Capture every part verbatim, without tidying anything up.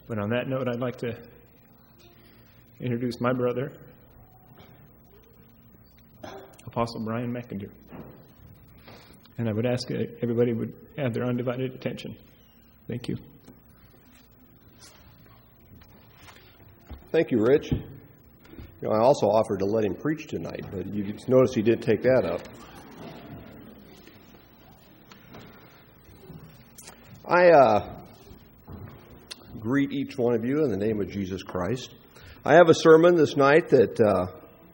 But on that note, I'd like to introduce my brother, Apostle Brian McIntyre. And I would ask everybody would have their undivided attention. Thank you. Thank you, Rich. You know, I also offered to let him preach tonight, but you notice he didn't take that up. I uh, greet each one of you in the name of Jesus Christ. I have a sermon this night that uh,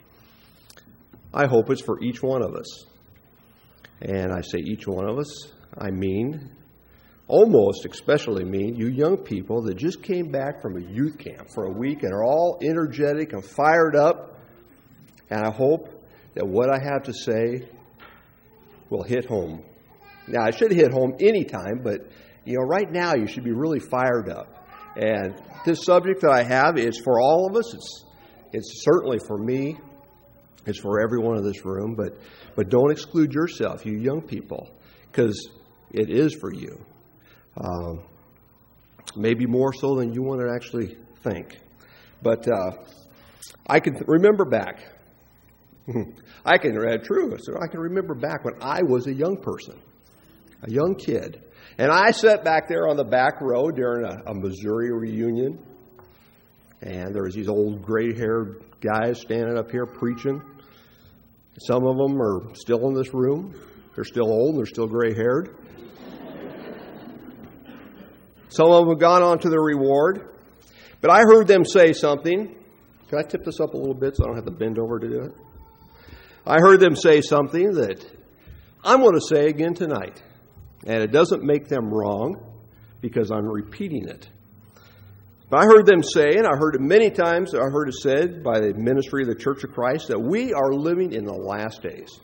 I hope is for each one of us. And I say each one of us, I mean, almost especially mean you young people that just came back from a youth camp for a week and are all energetic and fired up. And I hope that what I have to say will hit home. Now, I should hit home anytime, but, you know, right now you should be really fired up. And this subject that I have is for all of us. It's, it's certainly for me. It's for everyone in this room. But, but don't exclude yourself, you young people, because it is for you. Um, maybe more so than you want to actually think. But uh, I can remember back. I can, uh, true, so I can remember back when I was a young person, a young kid. And I sat back there on the back row during a, a Missouri reunion. And there was these old gray-haired guys standing up here preaching. Some of them are still in this room. They're still old and they're still gray-haired. Some of them have gone on to the reward. But I heard them say something. Can I tip this up a little bit so I don't have to bend over to do it? I heard them say something that I'm going to say again tonight. And it doesn't make them wrong because I'm repeating it. But I heard them say, and I heard it many times, I heard it said by the ministry of the Church of Christ, that we are living in the last days.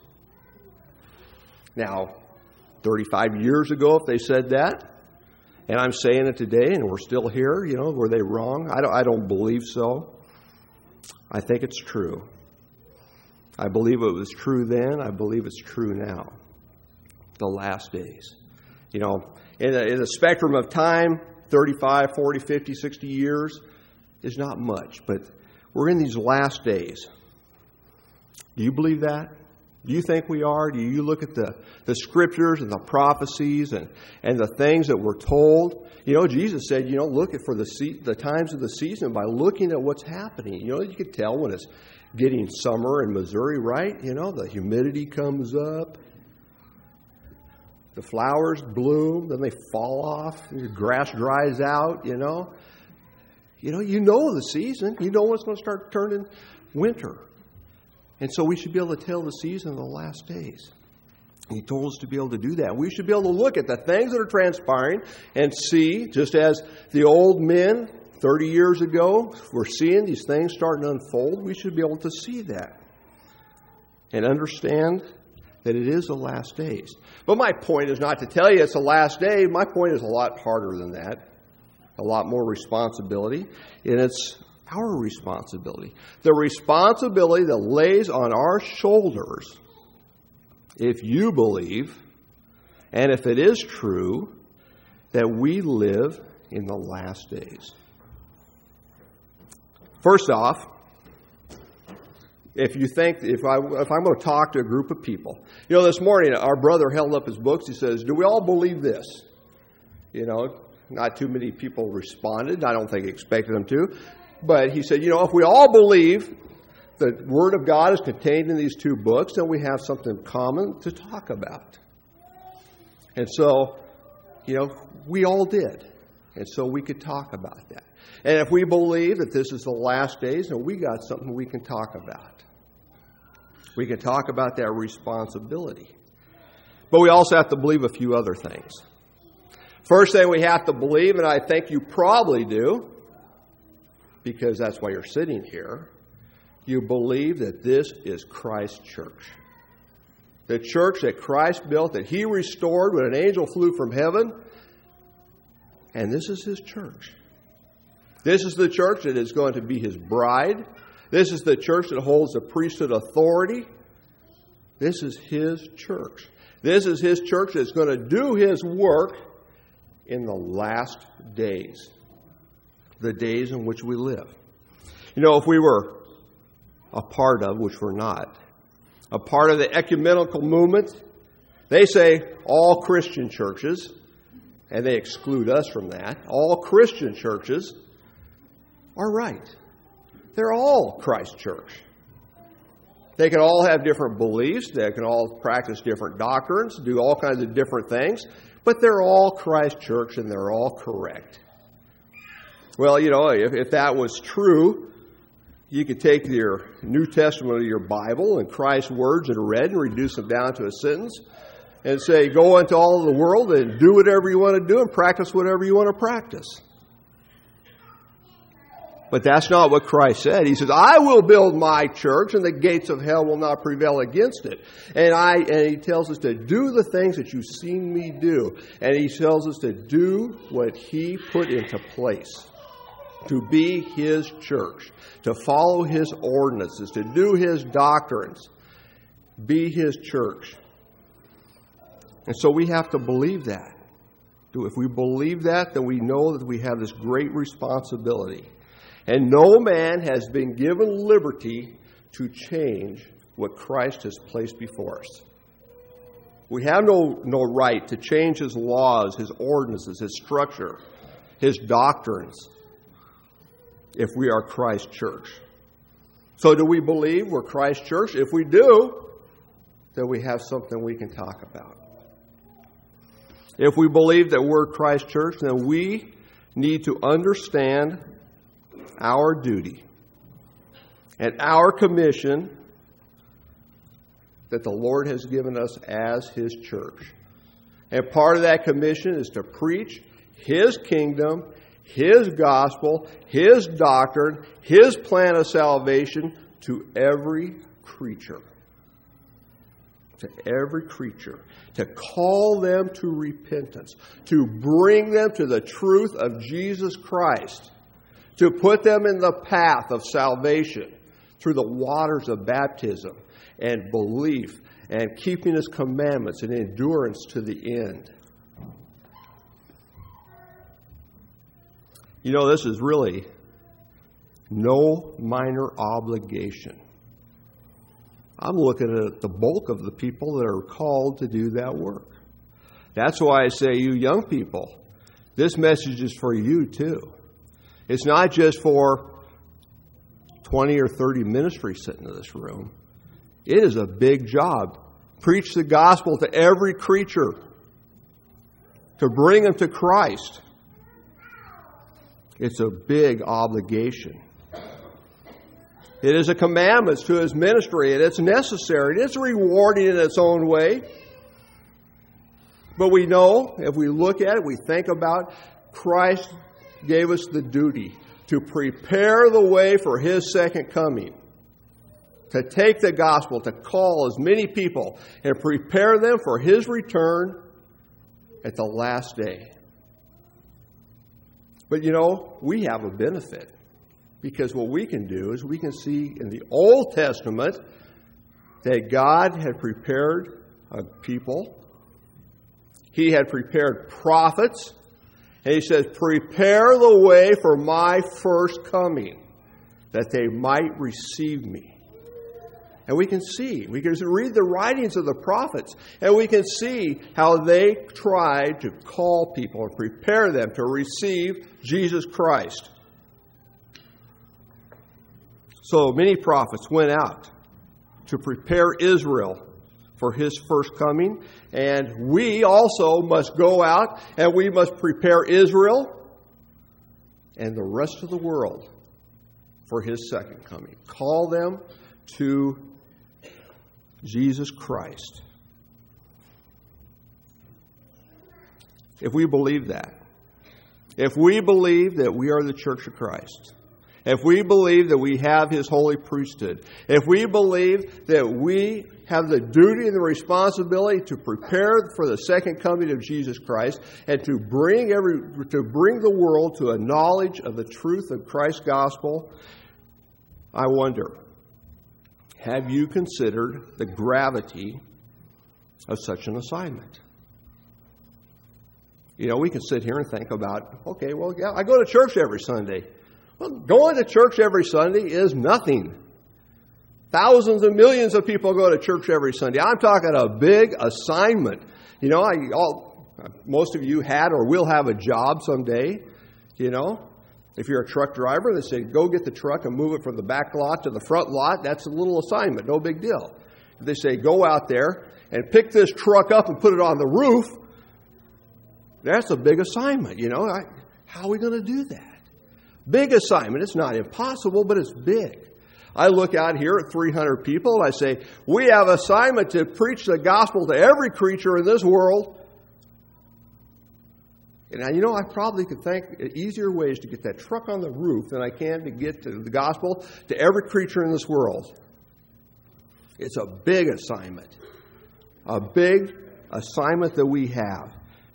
Now, thirty-five years ago, if they said that, and I'm saying it today, and we're still here, you know, were they wrong? I don't, I don't believe so. I think it's true. I believe it was true then. I believe it's true now. The last days. You know, in the, in the spectrum of time, thirty-five, forty, fifty, sixty years is not much. But we're in these last days. Do you believe that? Do you think we are? Do you look at the, the scriptures and the prophecies and, and the things that we're told? You know, Jesus said, you know, look at for the se- the times of the season by looking at what's happening. You know, you can tell when it's getting summer in Missouri, right? You know, the humidity comes up. The flowers bloom, then they fall off. The grass dries out, you know. You know, you know the season. You know when it's going to start turning winter. And so we should be able to tell the season of the last days. He told us to be able to do that. We should be able to look at the things that are transpiring and see, just as the old men thirty years ago were seeing these things starting to unfold, we should be able to see that and understand that it is the last days. But my point is not to tell you it's the last day. My point is a lot harder than that. A lot more responsibility. And it's our responsibility. The responsibility that lays on our shoulders, if you believe, and if it is true, that we live in the last days. First off, if you think, if, I, if I'm going to talk to a group of people, you know, this morning our brother held up his books. He says, do we all believe this? You know, not too many people responded. I don't think he expected them to. But he said, you know, if we all believe the Word of God is contained in these two books, then we have something common to talk about. And so, you know, we all did. And so we could talk about that. And if we believe that this is the last days, then we got something we can talk about. We can talk about that responsibility. But we also have to believe a few other things. First thing we have to believe, and I think you probably do, because that's why you're sitting here, you believe that this is Christ's church. The church that Christ built, that He restored when an angel flew from heaven. And this is His church. This is the church that is going to be His bride. This is the church that holds the priesthood authority. This is His church. This is His church that's going to do His work in the last days. the days in which we live. You know, if we were a part of, which we're not, a part of the ecumenical movement, they say all Christian churches, and they exclude us from that, all Christian churches are right. They're all Christ Church. They can all have different beliefs. They can all practice different doctrines, do all kinds of different things. But they're all Christ Church, and they're all correct. Well, you know, if, if that was true, you could take your New Testament of your Bible and Christ's words in red and reduce them down to a sentence and say, go into all of the world and do whatever you want to do and practice whatever you want to practice. But that's not what Christ said. He says, I will build my church and the gates of hell will not prevail against it. And I and he tells us to do the things that you've seen me do. And he tells us to do what he put into place. To be his church. To follow his ordinances. To do his doctrines. Be his church. And so we have to believe that. If we believe that, then we know that we have this great responsibility. And no man has been given liberty to change what Christ has placed before us. We have no, no right to change his laws, his ordinances, his structure, his doctrines, if we are Christ's church. So do we believe we're Christ's church? If we do, then we have something we can talk about. If we believe that we're Christ's church, then we need to understand our duty and our commission that the Lord has given us as his church. And part of that commission is to preach his kingdom, his gospel, his doctrine, his plan of salvation to every creature. To every creature. To call them to repentance. To bring them to the truth of Jesus Christ. To put them in the path of salvation through the waters of baptism and belief and keeping his commandments and endurance to the end. You know, this is really no minor obligation. I'm looking at the bulk of the people that are called to do that work. That's why I say, you young people, this message is for you too. It's not just for twenty or thirty ministries sitting in this room. It is a big job. Preach the gospel to every creature. To bring them to Christ. It's a big obligation. It is a commandment to his ministry, and it's necessary. It's rewarding in its own way. But we know, if we look at it, we think about Christ gave us the duty to prepare the way for his second coming. To take the gospel, to call as many people and prepare them for his return at the last day. But you know, we have a benefit. Because what we can do is we can see in the Old Testament that God had prepared a people. He had prepared prophets. And he says, prepare the way for my first coming, that they might receive me. And we can see, we can read the writings of the prophets, and we can see how they tried to call people and prepare them to receive Jesus Christ. So many prophets went out to prepare Israel for his first coming. And we also must go out and we must prepare Israel and the rest of the world for his second coming. Call them to Jesus Christ. If we believe that, if we believe that we are the Church of Christ, if we believe that we have his holy priesthood, if we believe that we have the duty and the responsibility to prepare for the second coming of Jesus Christ and to bring every to bring the world to a knowledge of the truth of Christ's gospel, I wonder, have you considered the gravity of such an assignment? You know, we can sit here and think about, okay, well, yeah, I go to church every Sunday. Well, going to church every Sunday is nothing. Thousands and millions of people go to church every Sunday. I'm talking a big assignment. You know, I, all, most of you had or will have a job someday. You know, if you're a truck driver, they say, go get the truck and move it from the back lot to the front lot. That's a little assignment, no big deal. If they say, go out there and pick this truck up and put it on the roof, that's a big assignment. You know, I, how are we going to do that? Big assignment. It's not impossible, but it's big. I look out here at three hundred people and I say, we have assignment to preach the gospel to every creature in this world. And you know, I probably could think easier ways to get that truck on the roof than I can to get to the gospel to every creature in this world. It's a big assignment. A big assignment that we have.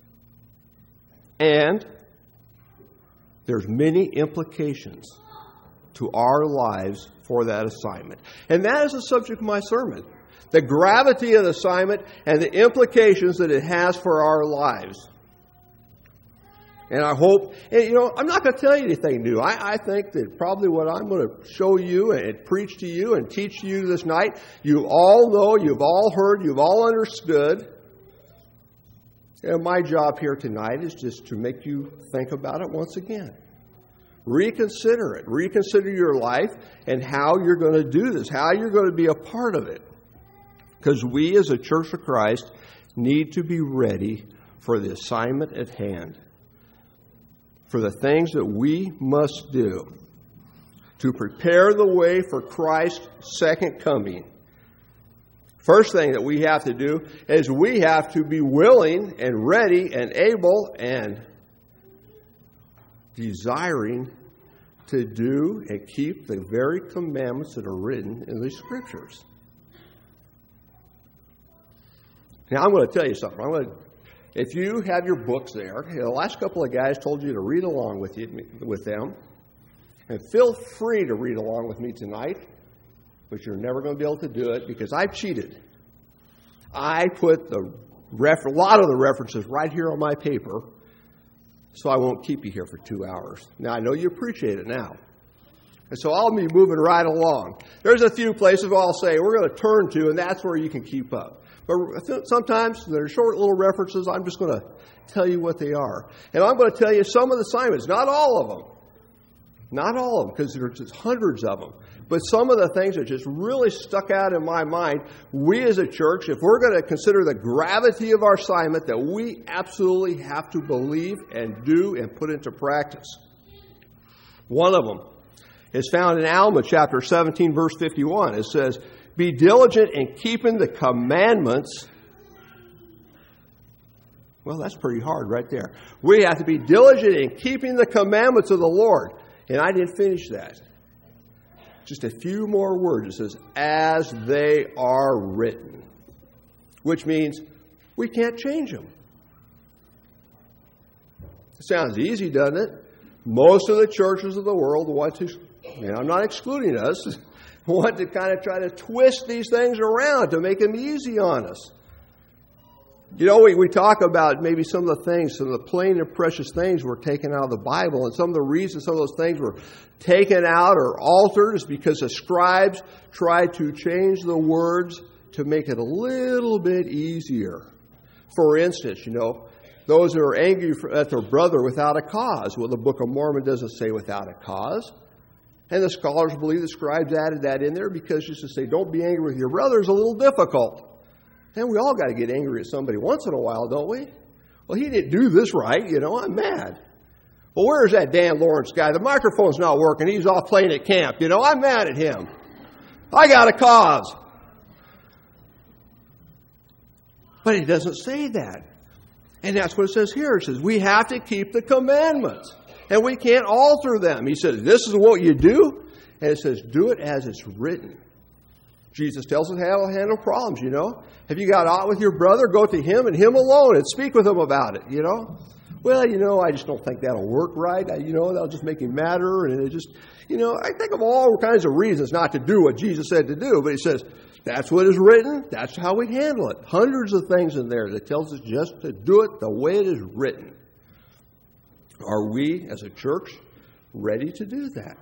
And there's many implications to our lives for that assignment. And that is the subject of my sermon. The gravity of the assignment and the implications that it has for our lives. And I hope, and you know, I'm not going to tell you anything new. I, I think that probably what I'm going to show you and preach to you and teach to you this night, you all know, you've all heard, you've all understood. And my job here tonight is just to make you think about it once again. Reconsider it. Reconsider your life and how you're going to do this, how you're going to be a part of it. Because we as a Church of Christ need to be ready for the assignment at hand. For the things that we must do to prepare the way for Christ's second coming. First thing that we have to do is we have to be willing and ready and able and desiring to do and keep the very commandments that are written in the Scriptures. Now, I'm going to tell you something. I'm going to, if you have your books there, the last couple of guys told you to read along with you, with them. And feel free to read along with me tonight, but you're never going to be able to do it because I've cheated. I put the ref- a lot of the references right here on my paper, so I won't keep you here for two hours. Now, I know you appreciate it now. And so I'll be moving right along. There's a few places where I'll say we're going to turn to, and that's where you can keep up. But sometimes they're short little references. I'm just going to tell you what they are. And I'm going to tell you some of the assignments, not all of them. Not all of them, because there's just hundreds of them. But some of the things that just really stuck out in my mind, we as a church, if we're going to consider the gravity of our assignment, that we absolutely have to believe and do and put into practice. One of them is found in Alma chapter seventeen, verse fifty-one. It says, be diligent in keeping the commandments. Well, that's pretty hard right there. We have to be diligent in keeping the commandments of the Lord. And I didn't finish that. Just a few more words. It says, as they are written. Which means we can't change them. It sounds easy, doesn't it? Most of the churches of the world want to, and I'm not excluding us, want to kind of try to twist these things around to make them easy on us. You know, we, we talk about maybe some of the things, some of the plain and precious things were taken out of the Bible, and some of the reasons some of those things were taken out or altered is because the scribes tried to change the words to make it a little bit easier. For instance, you know, those who are angry at their brother without a cause. Well, the Book of Mormon doesn't say without a cause. And the scholars believe the scribes added that in there because just to say, don't be angry with your brother is a little difficult. And we all got to get angry at somebody once in a while, don't we? Well, he didn't do this right, you know, I'm mad. Well, where's that Dan Lawrence guy? The microphone's not working. He's off playing at camp. You know, I'm mad at him. I got a cause. But he doesn't say that. And that's what it says here. It says we have to keep the commandments. And we can't alter them. He says, this is what you do. And it says, do it as it's written. Jesus tells us how to handle problems, you know. If you got aught with your brother, go to him and him alone and speak with him about it, you know. Well, you know, I just don't think that'll work right. I, you know, that'll just make him madder. And it just, you know, I think of all kinds of reasons not to do what Jesus said to do. But he says, that's what is written. That's how we handle it. Hundreds of things in there that tells us just to do it the way it is written. Are we, as a church, ready to do that?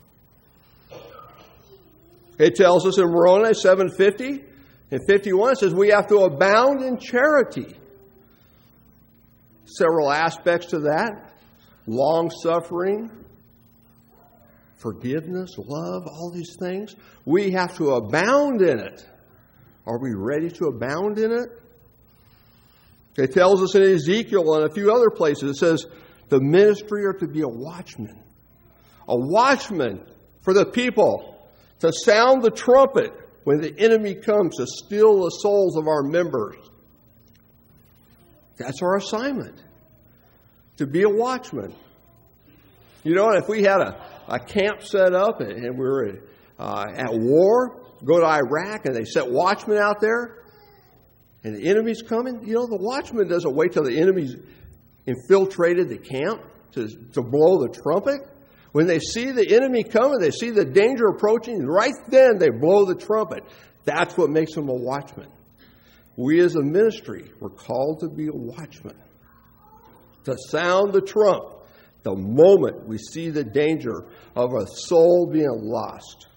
It tells us in Romans seven fifty and fifty-one, it says we have to abound in charity. Several aspects to that. Long-suffering, forgiveness, love, all these things. We have to abound in it. Are we ready to abound in it? It tells us in Ezekiel and a few other places, it says the ministry are to be a watchman. A watchman for the people to sound the trumpet when the enemy comes to steal the souls of our members. That's our assignment, to be a watchman. You know, if we had a, a camp set up and, and we were uh, at war, go to Iraq and they set watchmen out there and the enemy's coming, you know, the watchman doesn't wait till the enemy's infiltrated the camp to, to blow the trumpet. When they see the enemy coming, they see the danger approaching, right then they blow the trumpet. That's what makes them a watchman. We as a ministry, we're called to be a watchman, to sound the trump the moment we see the danger of a soul being lost.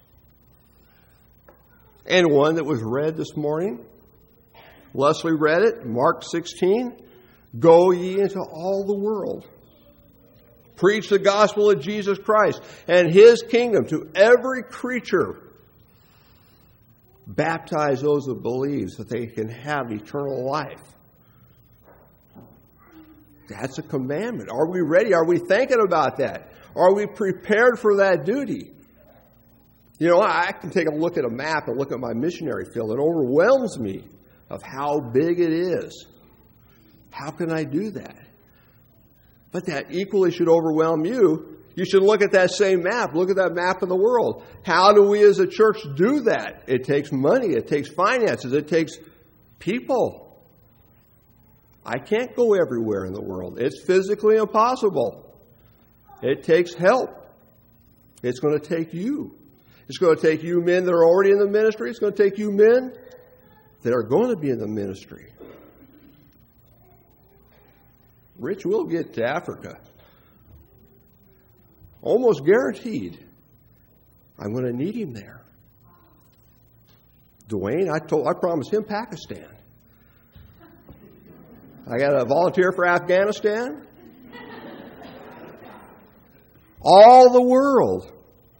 And one that was read this morning, Leslie read it, Mark sixteen, go ye into all the world. Preach the gospel of Jesus Christ and His kingdom to every creature. Baptize those that believe so that they can have eternal life. That's a commandment. Are we ready? Are we thinking about that? Are we prepared for that duty? You know, I can take a look at a map and look at my missionary field. It overwhelms me of how big it is. How can I do that? But that equally should overwhelm you. You should look at that same map. Look at that map of the world. How do we as a church do that? It takes money. It takes finances. It takes people. I can't go everywhere in the world. It's physically impossible. It takes help. It's going to take you. It's going to take you men that are already in the ministry. It's going to take you men that are going to be in the ministry. Rich will get to Africa. Almost guaranteed. I'm going to need him there. Dwayne, I told, I promised him Pakistan. I got to volunteer for Afghanistan. All the world.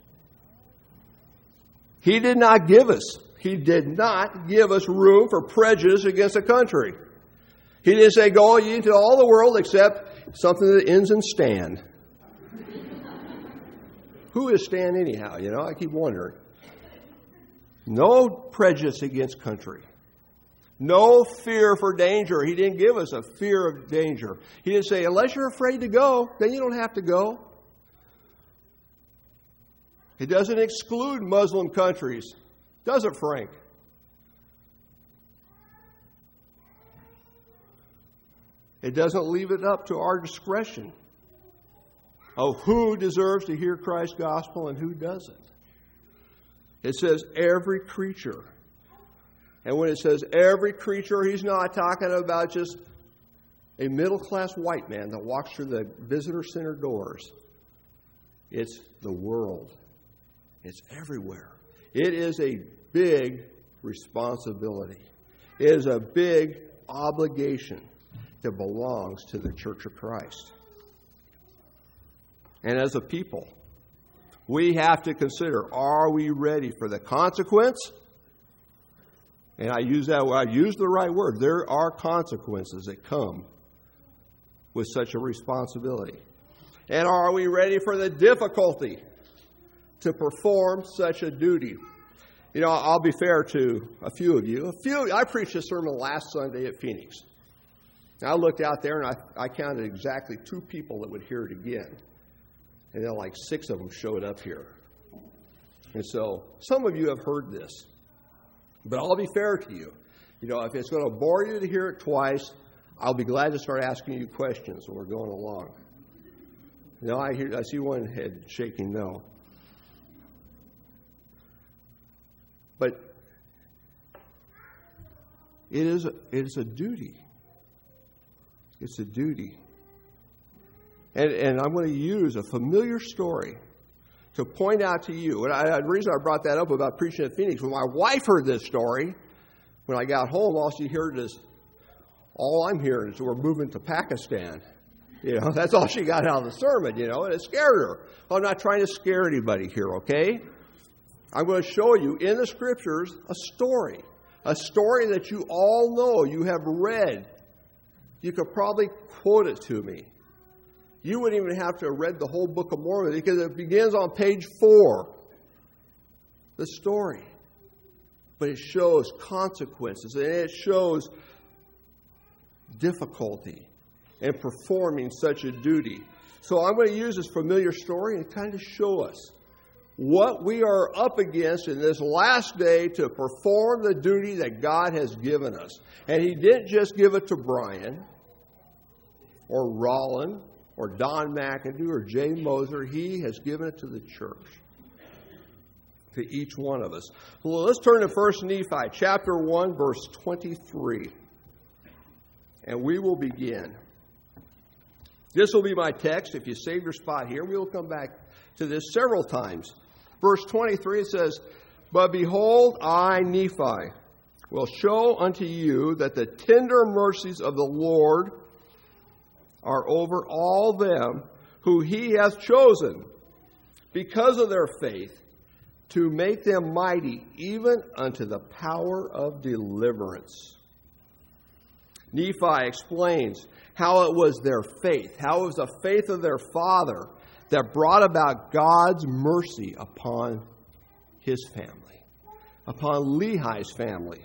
He did not give us, he did not give us room for prejudice against a country. He didn't say, go ye into all the world except something that ends in Stan. Who is Stan anyhow? You know, I keep wondering. No prejudice against country. No fear for danger. He didn't give us a fear of danger. He didn't say, unless you're afraid to go, then you don't have to go. It doesn't exclude Muslim countries, does it, Frank? It doesn't leave it up to our discretion of who deserves to hear Christ's gospel and who doesn't. It says every creature. And when it says every creature, he's not talking about just a middle-class white man that walks through the visitor center doors. It's the world. It's everywhere. It is a big responsibility. It is a big obligation that belongs to the Church of Christ. And as a people, we have to consider, are we ready for the consequence? And I use that, I use the right word. There are consequences that come with such a responsibility. And are we ready for the difficulty to perform such a duty? You know, I'll be fair to a few of you. A few, I preached a sermon last Sunday at Phoenix. And I looked out there and I, I counted exactly two people that would hear it again. And then like six of them showed up here. And so some of you have heard this. But I'll be fair to you. You know, if it's going to bore you to hear it twice, I'll be glad to start asking you questions when we're going along. You know, I hear, I see one head shaking no. But it is a, it is a duty. It's a duty. And, and I'm going to use a familiar story to point out to you. And I, the reason I brought that up about preaching at Phoenix, when my wife heard this story, when I got home, all she heard is, all I'm hearing is we're moving to Pakistan. You know, that's all she got out of the sermon, you know, and it scared her. Well, I'm not trying to scare anybody here, okay? I'm going to show you in the Scriptures a story. A story that you all know, you have read. You could probably quote it to me. You wouldn't even have to have read the whole Book of Mormon because it begins on page four. The story. But it shows consequences and it shows difficulty in performing such a duty. So I'm going to use this familiar story and kind of show us what we are up against in this last day to perform the duty that God has given us. And He didn't just give it to Brian or Rollin or Don McAdoo or Jay Moser. He has given it to the church, to each one of us. Well, let's turn to First Nephi, chapter one, verse twenty-three. And we will begin. This will be my text. If you save your spot here, we will come back to this several times. Verse twenty-three, it says, "But behold, I, Nephi, will show unto you that the tender mercies of the Lord are over all them who He hath chosen, because of their faith, to make them mighty, even unto the power of deliverance." Nephi explains how it was their faith, how it was the faith of their father that brought about God's mercy upon his family, upon Lehi's family.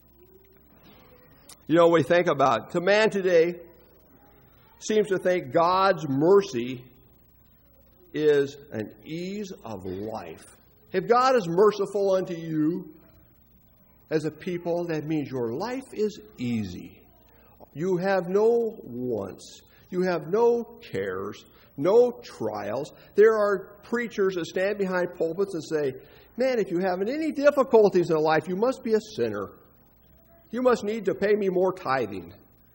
You know, we think about, to man today seems to think God's mercy is an ease of life. If God is merciful unto you as a people, that means your life is easy. You have no wants. You have no cares, no trials. There are preachers that stand behind pulpits and say, man, if you have any difficulties in life, you must be a sinner. You must need to pay me more tithing.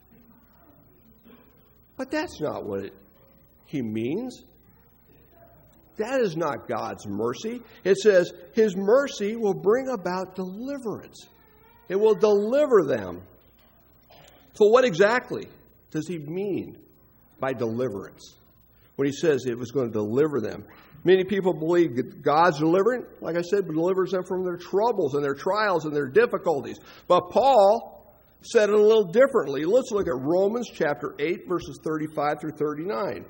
But that's not what it, he means. That is not God's mercy. It says His mercy will bring about deliverance. It will deliver them. So what exactly does He mean by deliverance? When He says it was going to deliver them. Many people believe that God's delivering, like I said, delivers them from their troubles and their trials and their difficulties. But Paul said it a little differently. Let's look at Romans chapter eight, verses thirty-five through thirty-nine.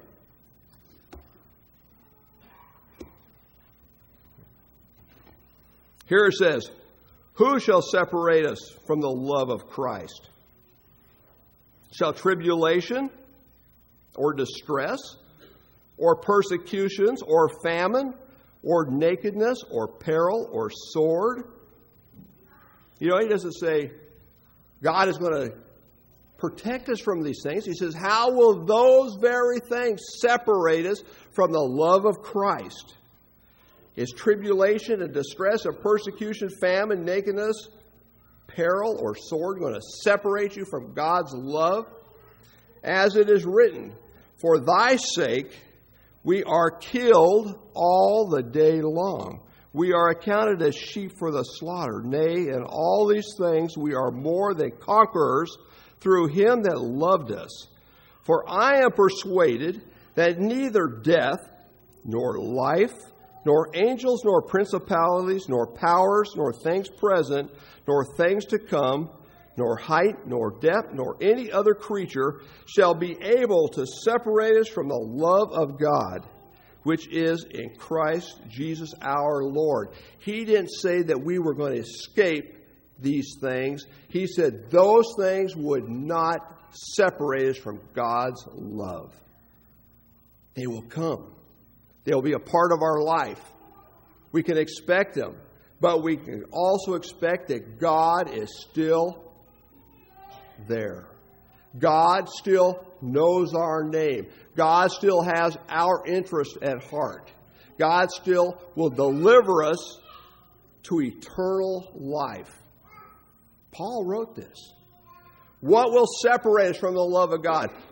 Here it says, "Who shall separate us from the love of Christ? Shall tribulation, or distress, or persecutions, or famine, or nakedness, or peril, or sword?" You know, he doesn't say God is going to protect us from these things. He says, how will those very things separate us from the love of Christ? Is tribulation and distress and persecution, famine, nakedness, peril, or sword going to separate you from God's love? As it is written, "For thy sake we are killed all the day long. We are accounted as sheep for the slaughter. Nay, in all these things we are more than conquerors through Him that loved us. For I am persuaded that neither death, nor life, nor angels, nor principalities, nor powers, nor things present, nor things to come, nor height, nor depth, nor any other creature shall be able to separate us from the love of God, which is in Christ Jesus our Lord." He didn't say that we were going to escape these things. He said those things would not separate us from God's love. They will come. They'll be a part of our life. We can expect them. But we can also expect that God is still there. God still knows our name. God still has our interest at heart. God still will deliver us to eternal life. Paul wrote this. What will separate us from the love of God?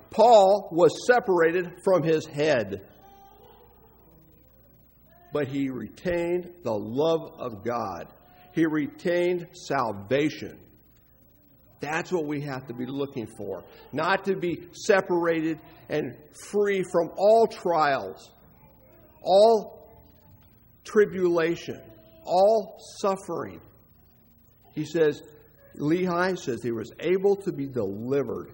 Paul was separated from his head, but he retained the love of God. He retained salvation. That's what we have to be looking for. Not to be separated and free from all trials, all tribulation, all suffering. He says, Lehi says he was able to be delivered.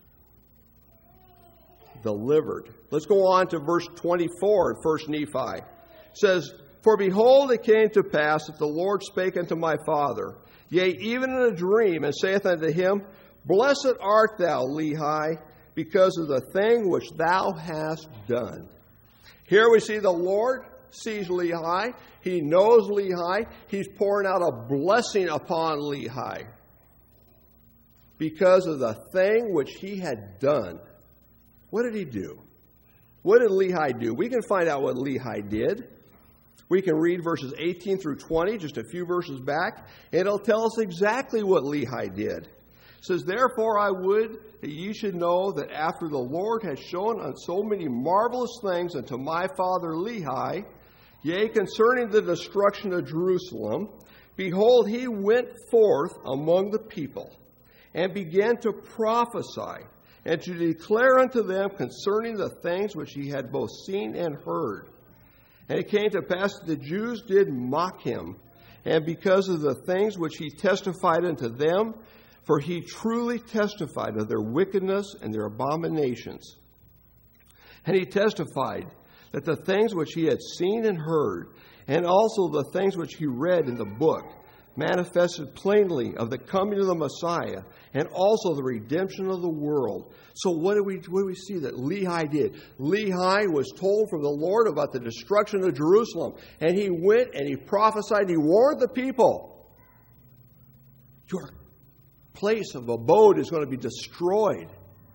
Delivered. Let's go on to verse twenty-four in First Nephi. It says, For behold, it came to pass that the Lord spake unto my father, yea, even in a dream, and saith unto him, Blessed art thou, Lehi, because of the thing which thou hast done. Here we see the Lord sees Lehi. He knows Lehi. He's pouring out a blessing upon Lehi because of the thing which he had done. What did he do? What did Lehi do? We can find out what Lehi did. We can read verses eighteen through twenty, just a few verses back, and it'll tell us exactly what Lehi did. It says, Therefore I would that ye should know that after the Lord has shown on so many marvelous things unto my father Lehi, yea, concerning the destruction of Jerusalem, behold, he went forth among the people, and began to prophesy, and to declare unto them concerning the things which he had both seen and heard. And it came to pass that the Jews did mock him, and because of the things which he testified unto them, for he truly testified of their wickedness and their abominations. And he testified that the things which he had seen and heard, and also the things which he read in the book, manifested plainly of the coming of the Messiah, and also the redemption of the world. So what do we what do we see that Lehi did? Lehi was told from the Lord about the destruction of Jerusalem, and he went and he prophesied, and he warned the people. Your place of abode is going to be destroyed.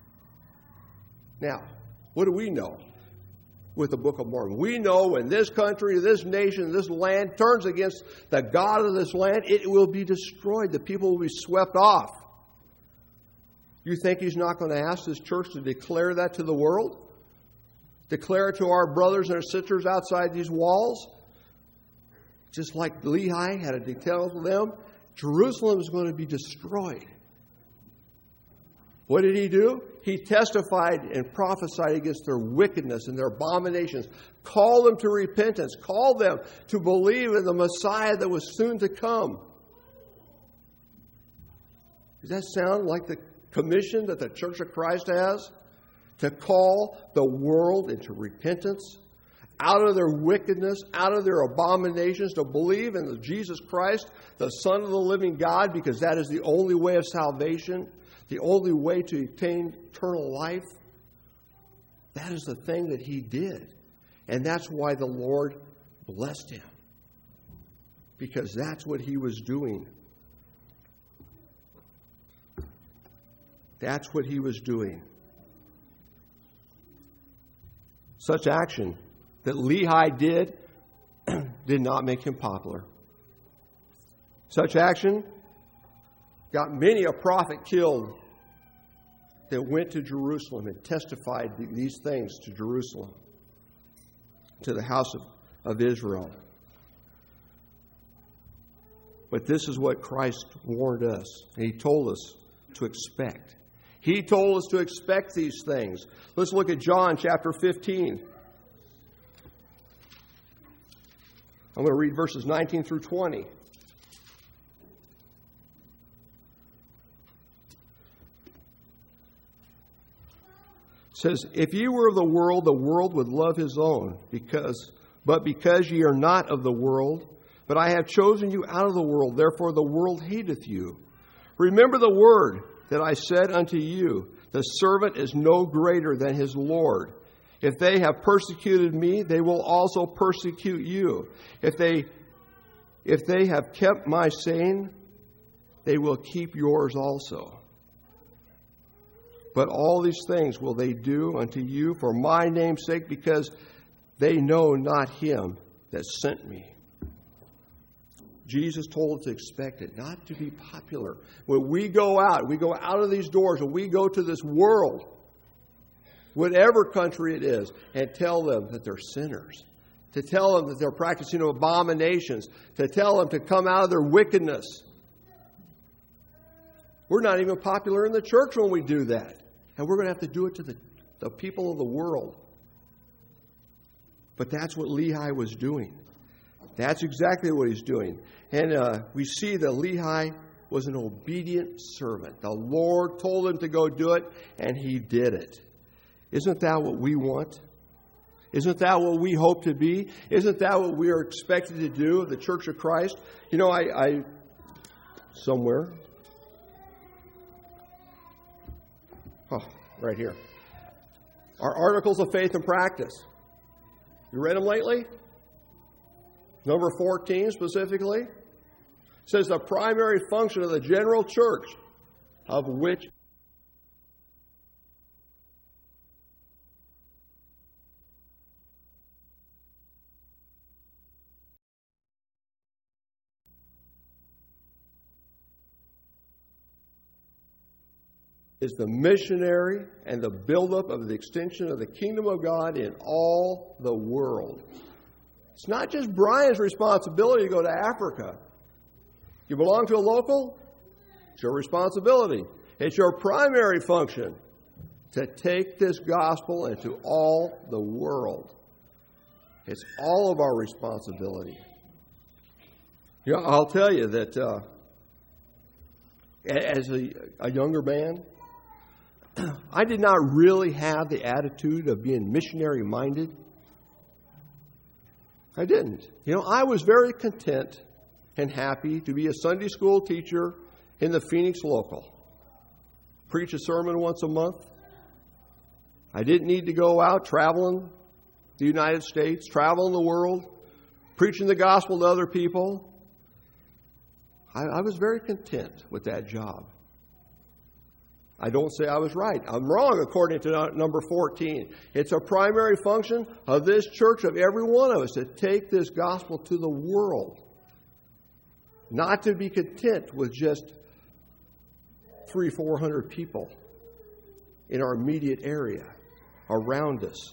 Now, what do we know with the Book of Mormon? We know when this country, this nation, this land turns against the God of this land, it will be destroyed. The people will be swept off. You think he's not going to ask this church to declare that to the world? Declare it to our brothers and our sisters outside these walls? Just like Lehi had to tell them, Jerusalem is going to be destroyed. What did he do? He testified and prophesied against their wickedness and their abominations. Called them to repentance. Called them to believe in the Messiah that was soon to come. Does that sound like the commission that the Church of Christ has? To call the world into repentance, out of their wickedness, out of their abominations, to believe in the Jesus Christ, the Son of the living God, because that is the only way of salvation, the only way to attain eternal life. That is the thing that he did. And that's why the Lord blessed him. Because that's what he was doing. That's what he was doing. Such action that Lehi did did not make him popular. Such action got many a prophet killed that went to Jerusalem and testified these things to Jerusalem, to the house of, of Israel. But this is what Christ warned us, and he told us to expect. He told us to expect these things. Let's look at John chapter fifteen. I'm going to read verses nineteen through twenty. It says, If ye were of the world, the world would love his own, because, but because ye are not of the world, but I have chosen you out of the world, therefore the world hateth you. Remember the word that I said unto you, the servant is no greater than his Lord. If they have persecuted me, they will also persecute you. If they, if they have kept my saying, they will keep yours also. But all these things will they do unto you for my name's sake, because they know not him that sent me. Jesus told us to expect it, not to be popular. When we go out, we go out of these doors and we go to this world, whatever country it is, and tell them that they're sinners, to tell them that they're practicing abominations, to tell them to come out of their wickedness. We're not even popular in the church when we do that. And we're going to have to do it to the, the people of the world. But that's what Lehi was doing. That's exactly what he's doing. And uh, we see that Lehi was an obedient servant. The Lord told him to go do it, and he did it. Isn't that what we want? Isn't that what we hope to be? Isn't that what we are expected to do, the Church of Christ? You know, I, I somewhere, oh, right here, our Articles of Faith and Practice. You read them lately? Number fourteen specifically says the primary function of the general church, of which is the missionary and the buildup of the extension of the kingdom of God in all the world. It's not just Brian's responsibility to go to Africa. You belong to a local? It's your responsibility. It's your primary function to take this gospel into all the world. It's all of our responsibility. You know, I'll tell you that uh, as a, a younger man, I did not really have the attitude of being missionary-minded. I didn't. You know, I was very content and happy to be a Sunday school teacher in the Phoenix local. Preach a sermon once a month. I didn't need to go out traveling the United States, traveling the world, preaching the gospel to other people. I, I was very content with that job. I don't say I was right. I'm wrong according to number fourteen. It's a primary function of this church, of every one of us, to take this gospel to the world. Not to be content with just three, four hundred people in our immediate area, around us.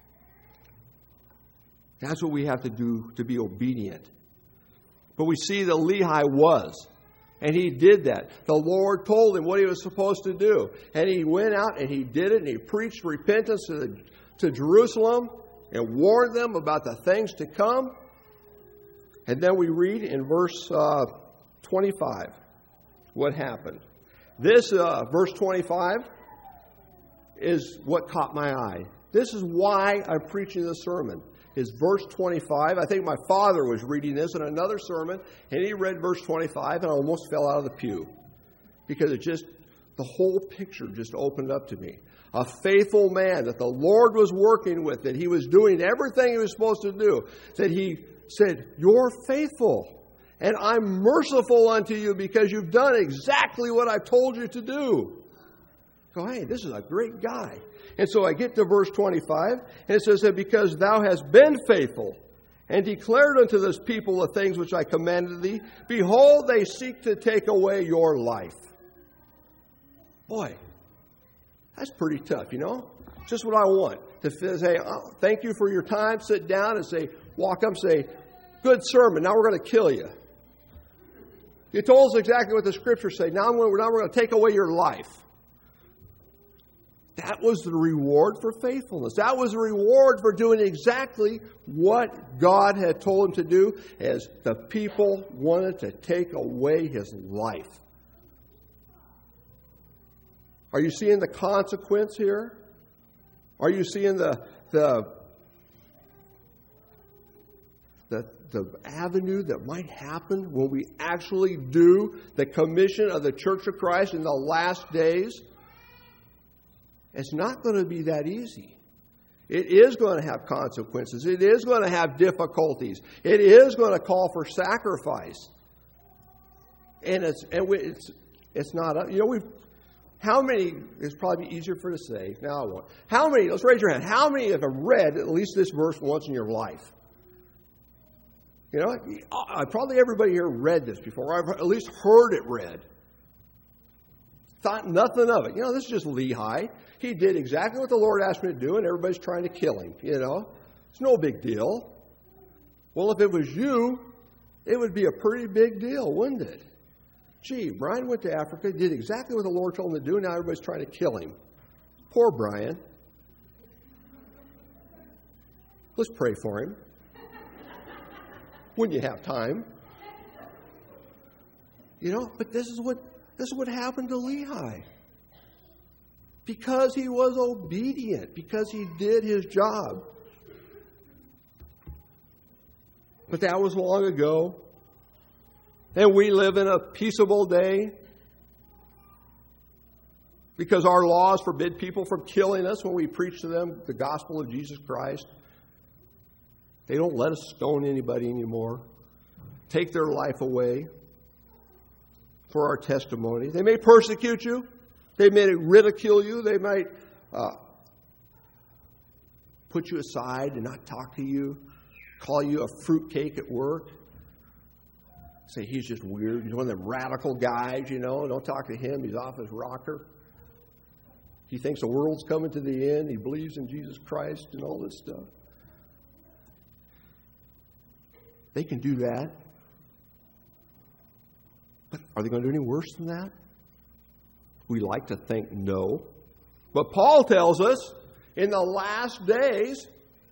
That's what we have to do to be obedient. But we see that Lehi was. And he did that. The Lord told him what he was supposed to do. And he went out and he did it. And he preached repentance to, the, to Jerusalem and warned them about the things to come. And then we read in verse uh, twenty-five what happened. This, uh, verse twenty-five, is what caught my eye. This is why I'm preaching this sermon. Is verse twenty-five. I think my father was reading this in another sermon, and he read verse twenty-five, and I almost fell out of the pew. Because it just, the whole picture just opened up to me. A faithful man that the Lord was working with, that he was doing everything he was supposed to do, that he said, "You're faithful, and I'm merciful unto you because you've done exactly what I told you to do." Go, hey, this is a great guy. And so I get to verse twenty-five, and it says that because thou hast been faithful and declared unto this people the things which I commanded thee, behold, they seek to take away your life. Boy, that's pretty tough, you know? Just what I want. To say, oh, thank you for your time, sit down and say, walk up and say, good sermon, now we're going to kill you. You told us exactly what the scriptures say. Now, I'm going to, now we're going to take away your life. That was the reward for faithfulness. That was the reward for doing exactly what God had told him to do, as the people wanted to take away his life. Are you seeing the consequence here? Are you seeing the the the, the avenue that might happen when we actually do the commission of the Church of Christ in the last days? It's not going to be that easy. It is going to have consequences. It is going to have difficulties. It is going to call for sacrifice. And it's and we, it's it's not, you know, we've, how many, it's probably easier for to say, now I won't. How many, let's raise your hand, how many have read at least this verse once in your life? You know, probably everybody here read this before. I've at least heard it read. Thought nothing of it. You know, this is just Lehi. He did exactly what the Lord asked him to do, and everybody's trying to kill him, you know. It's no big deal. Well, if it was you, it would be a pretty big deal, wouldn't it? Gee, Brian went to Africa, did exactly what the Lord told him to do, and now everybody's trying to kill him. Poor Brian. Let's pray for him. When you have time. You know, but this is what this is what happened to Lehi. Because he was obedient, because he did his job. But that was long ago. And we live in a peaceable day. Because our laws forbid people from killing us when we preach to them the gospel of Jesus Christ. They don't let us stone anybody anymore. Take their life away for our testimony. They may persecute you. They may ridicule you. They might uh, put you aside and not talk to you. Call you a fruitcake at work. Say he's just weird. He's one of them radical guys, you know. Don't talk to him. He's off his rocker. He thinks the world's coming to the end. He believes in Jesus Christ and all this stuff. They can do that. But are they going to do any worse than that? We like to think no. But Paul tells us in the last days,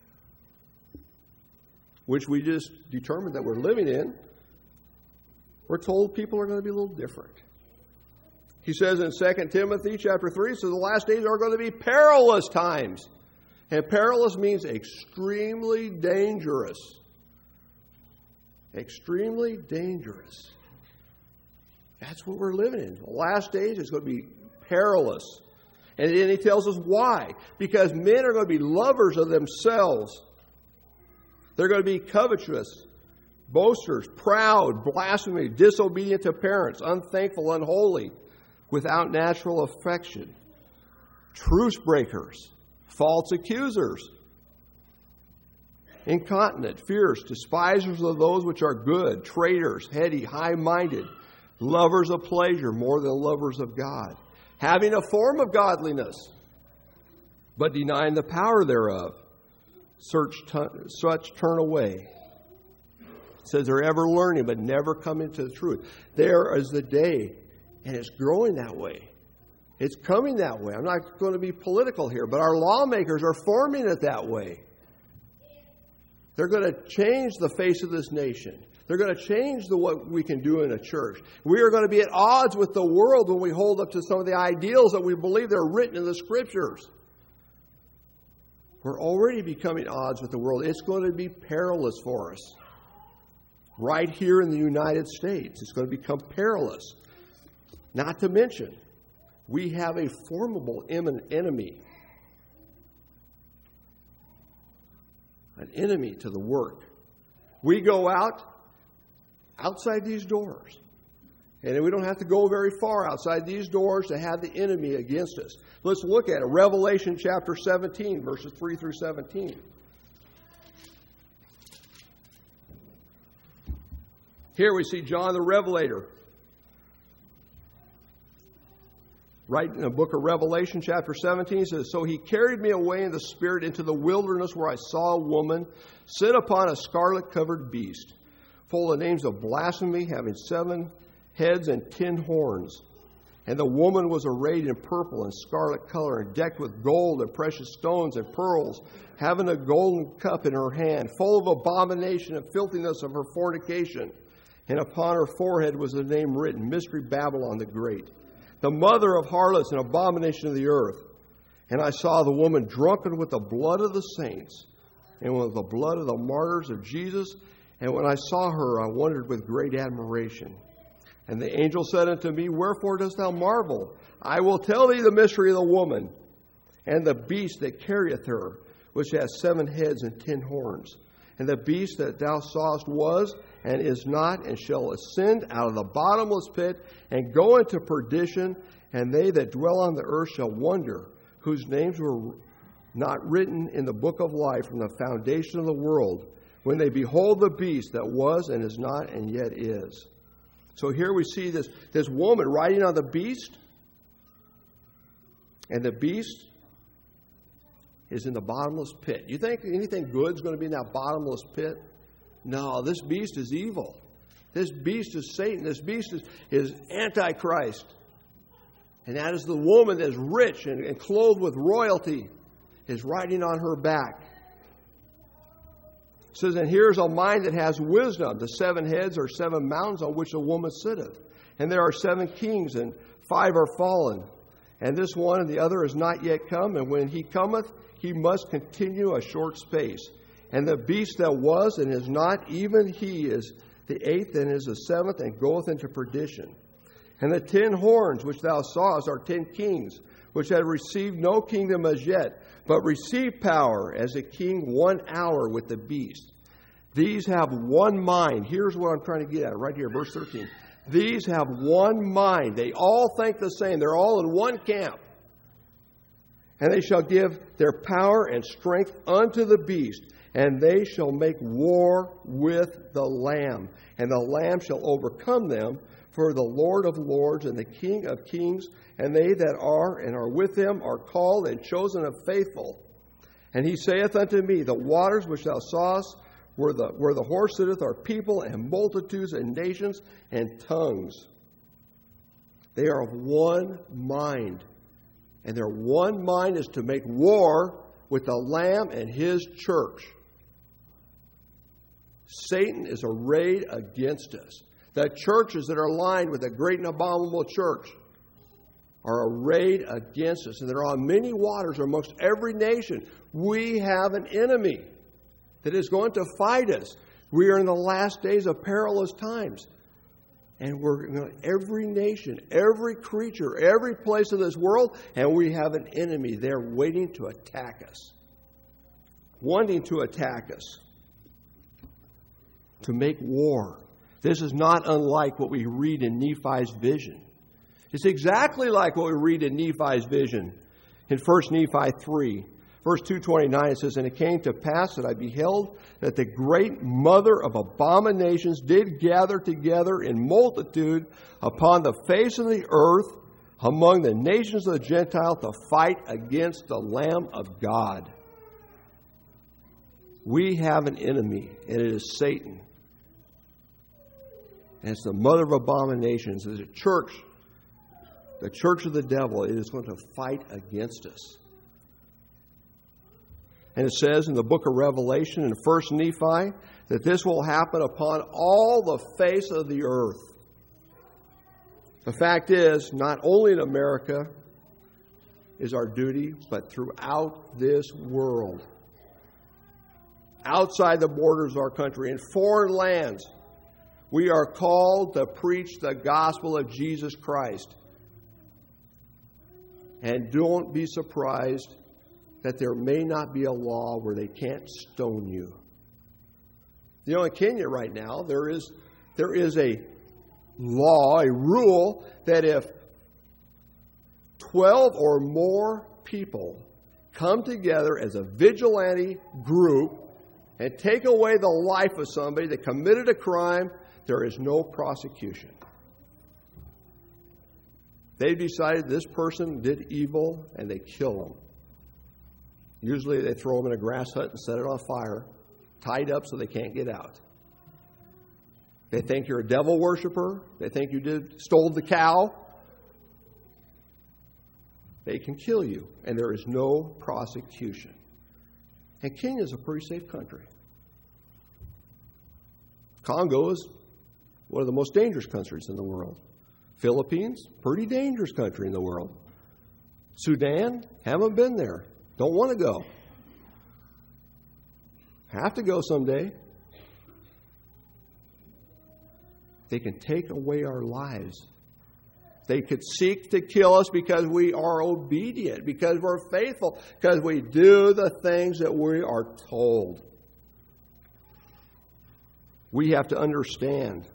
which we just determined that we're living in, we're told people are going to be a little different. He says in Second Timothy chapter three, so the last days are going to be perilous times. And perilous means extremely dangerous. Extremely dangerous. That's what we're living in. The last days is going to be perilous. And then he tells us why. Because men are going to be lovers of themselves. They're going to be covetous, boasters, proud, blasphemy, disobedient to parents, unthankful, unholy, without natural affection, truce breakers, false accusers, incontinent, fierce, despisers of those which are good, traitors, heady, high-minded, lovers of pleasure more than lovers of God, having a form of godliness, but denying the power thereof. Search t- such turn away. It says they're ever learning, but never coming to the truth. There is the day, and it's growing that way. It's coming that way. I'm not going to be political here, but our lawmakers are forming it that way. They're going to change the face of this nation. They're going to change the what we can do in a church. We are going to be at odds with the world when we hold up to some of the ideals that we believe they're written in the Scriptures. We're already becoming at odds with the world. It's going to be perilous for us. Right here in the United States, it's going to become perilous. Not to mention, we have a formidable enemy. An enemy to the work. We go out outside these doors. And we don't have to go very far outside these doors to have the enemy against us. Let's look at it. Revelation chapter seventeen, verses three through seventeen. Here we see John the Revelator. Right in the book of Revelation, chapter seventeen, it says, so he carried me away in the Spirit into the wilderness where I saw a woman sit upon a scarlet-covered beast, full of names of blasphemy, having seven heads and ten horns. And the woman was arrayed in purple and scarlet color, and decked with gold and precious stones and pearls, having a golden cup in her hand, full of abomination and filthiness of her fornication. And upon her forehead was the name written, Mystery Babylon the Great, the mother of harlots and abomination of the earth. And I saw the woman drunken with the blood of the saints and with the blood of the martyrs of Jesus. And when I saw her, I wondered with great admiration. And the angel said unto me, wherefore dost thou marvel? I will tell thee the mystery of the woman and the beast that carrieth her, which has seven heads and ten horns. And the beast that thou sawest was and is not, and shall ascend out of the bottomless pit and go into perdition. And they that dwell on the earth shall wonder, whose names were not written in the book of life from the foundation of the world, when they behold the beast that was and is not and yet is. So here we see this, this woman riding on the beast, And the beast is in the bottomless pit. You think anything good is going to be in that bottomless pit? No, this beast is evil. This beast is Satan. This beast is, is Antichrist. And that is the woman that is rich and, and clothed with royalty, is riding on her back. It says, and here's a mind that has wisdom. The seven heads are seven mountains on which a woman sitteth. And there are seven kings, and five are fallen. And this one and the other is not yet come. And when he cometh, he must continue a short space. And the beast that was and is not, even he is the eighth and is the seventh, and goeth into perdition. And the ten horns which thou sawest are ten kings, which have received no kingdom as yet, but receive power as a king one hour with the beast. These have one mind. Here's what I'm trying to get at right here, verse thirteen. These have one mind. They all think the same. They're all in one camp. And they shall give their power and strength unto the beast, and they shall make war with the Lamb. And the Lamb shall overcome them, for the Lord of lords and the King of kings, and they that are and are with him are called and chosen and faithful. And he saith unto me, the waters which thou sawest, where the, where the horse sitteth, are people and multitudes and nations and tongues. They are of one mind. And their one mind is to make war with the Lamb and his church. Satan is arrayed against us. The churches that are lined with the great and abominable church are arrayed against us. And there are many waters amongst every nation. We have an enemy that is going to fight us. We are in the last days of perilous times. And we're in every nation, every creature, every place of this world, and we have an enemy there waiting to attack us. Wanting to attack us. To make war. This is not unlike what we read in Nephi's vision. It's exactly like what we read in Nephi's vision in First Nephi three. Verse two twenty-nine, it says, and it came to pass that I beheld that the great mother of abominations did gather together in multitude upon the face of the earth among the nations of the Gentiles to fight against the Lamb of God. We have an enemy, and it is Satan. And it's the mother of abominations. It's a church, the church of the devil. It is going to fight against us. And it says in the book of Revelation in First Nephi that this will happen upon all the face of the earth. The fact is, not only in America is our duty, but throughout this world. Outside the borders of our country, in foreign lands, we are called to preach the gospel of Jesus Christ. And don't be surprised that there may not be a law where they can't stone you. You know, in Kenya right now, there is, there is a law, a rule, that if twelve or more people come together as a vigilante group and take away the life of somebody that committed a crime, there is no prosecution. They've decided this person did evil and they kill them. Usually they throw them in a grass hut and set it on fire, tied up so they can't get out. They think you're a devil worshiper. They think you did stole the cow. They can kill you, and there is no prosecution. And Kenya is a pretty safe country. Congo is one of the most dangerous countries in the world. Philippines, pretty dangerous country in the world. Sudan, haven't been there. Don't want to go. Have to go someday. They can take away our lives. They could seek to kill us because we are obedient, because we're faithful, because we do the things that we are told. We have to understand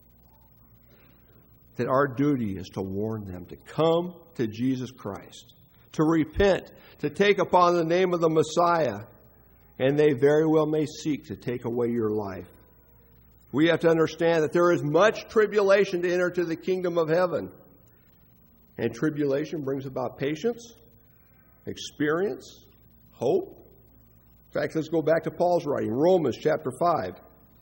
that our duty is to warn them to come to Jesus Christ, to repent, to take upon the name of the Messiah, and they very well may seek to take away your life. We have to understand that there is much tribulation to enter to the kingdom of heaven. And tribulation brings about patience, experience hope. In fact, let's go back to Paul's writing, Romans chapter five.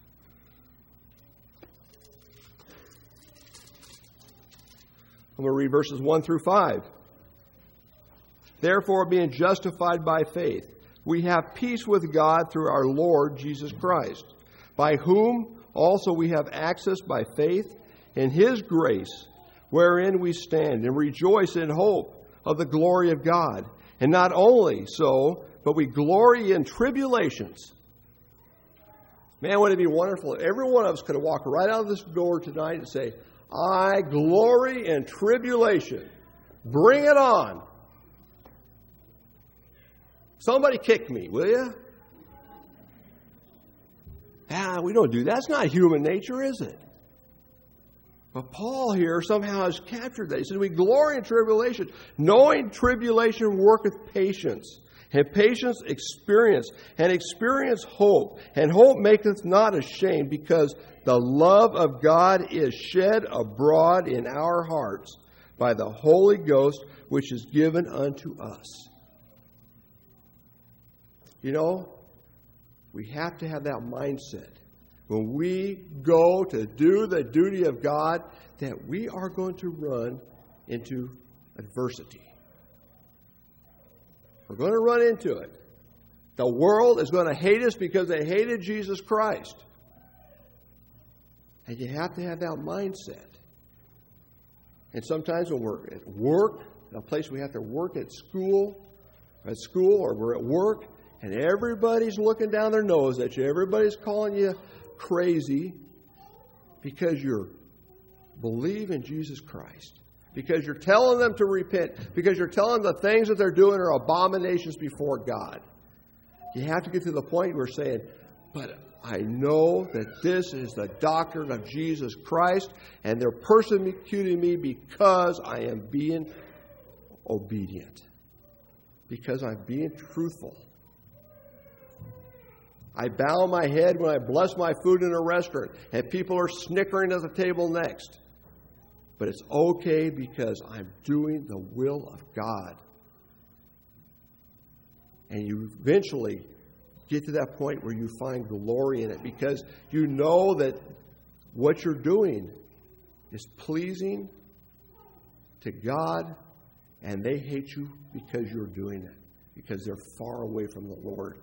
I'm going to read verses one through five. Therefore, being justified by faith, we have peace with God through our Lord Jesus Christ, by whom also we have access by faith in His grace, wherein we stand and rejoice in hope of the glory of God. And not only so, but we glory in tribulations. Man, wouldn't it be wonderful if every one of us could walk right out of this door tonight and say, I glory in tribulation. Bring it on. Somebody kick me, will you? Ah, we don't do that. That's not human nature, is it? But Paul here somehow has captured that. He says, we glory in tribulation, knowing tribulation worketh patience, and patience experience, and experience hope, and hope maketh not ashamed, because the love of God is shed abroad in our hearts by the Holy Ghost, which is given unto us. You know, we have to have that mindset when we go to do the duty of God, that we are going to run into adversity. We're going to run into it. The world is going to hate us because they hated Jesus Christ. And you have to have that mindset. And sometimes when we're at work, a place we have to work at school, at school or we're at work, and everybody's looking down their nose at you. Everybody's calling you crazy because you believe in Jesus Christ. Because you're telling them to repent. Because you're telling them the things that they're doing are abominations before God. You have to get to the point where you're saying, but I know that this is the doctrine of Jesus Christ, and they're persecuting me because I am being obedient. Because I'm being truthful. I bow my head when I bless my food in a restaurant, and people are snickering at the table next. But it's okay because I'm doing the will of God. And you eventually get to that point where you find glory in it because you know that what you're doing is pleasing to God, and they hate you because you're doing it, because they're far away from the Lord.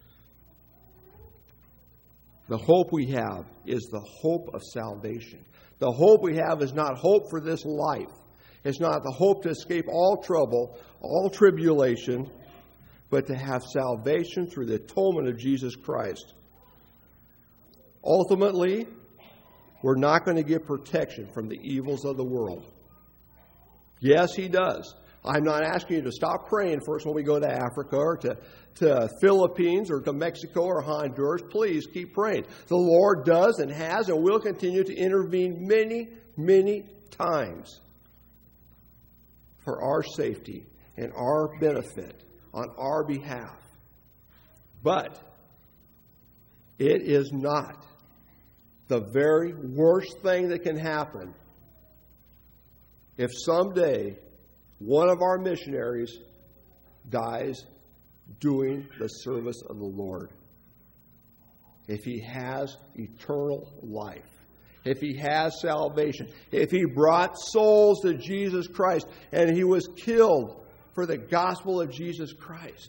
The hope we have is the hope of salvation. The hope we have is not hope for this life. It's not the hope to escape all trouble, all tribulation, but to have salvation through the atonement of Jesus Christ. Ultimately, we're not going to get protection from the evils of the world. Yes, He does. I'm not asking you to stop praying for us when we go to Africa or to, to Philippines or to Mexico or Honduras. Please keep praying. The Lord does and has and will continue to intervene many, many times for our safety and our benefit on our behalf. But it is not the very worst thing that can happen if someday one of our missionaries dies doing the service of the Lord. If he has eternal life. If he has salvation. If he brought souls to Jesus Christ and he was killed for the gospel of Jesus Christ,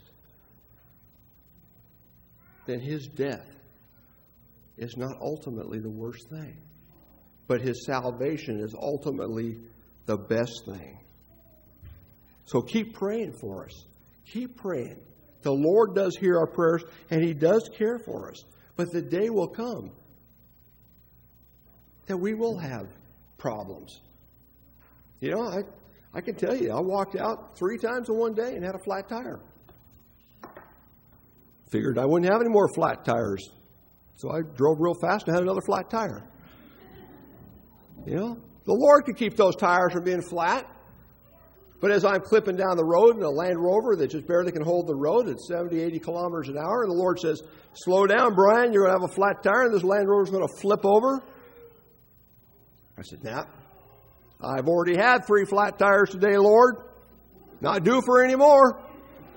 then his death is not ultimately the worst thing. But his salvation is ultimately the best thing. So keep praying for us. Keep praying. The Lord does hear our prayers, and He does care for us. But the day will come that we will have problems. You know, I, I can tell you, I walked out three times in one day and had a flat tire. Figured I wouldn't have any more flat tires. So I drove real fast and had another flat tire. You know, the Lord could keep those tires from being flat. But as I'm clipping down the road in a Land Rover that just barely can hold the road at seventy, eighty kilometers an hour, and the Lord says, slow down, Brian, you're going to have a flat tire and this Land Rover's going to flip over. I said, nah, I've already had three flat tires today, Lord. Not due for any more.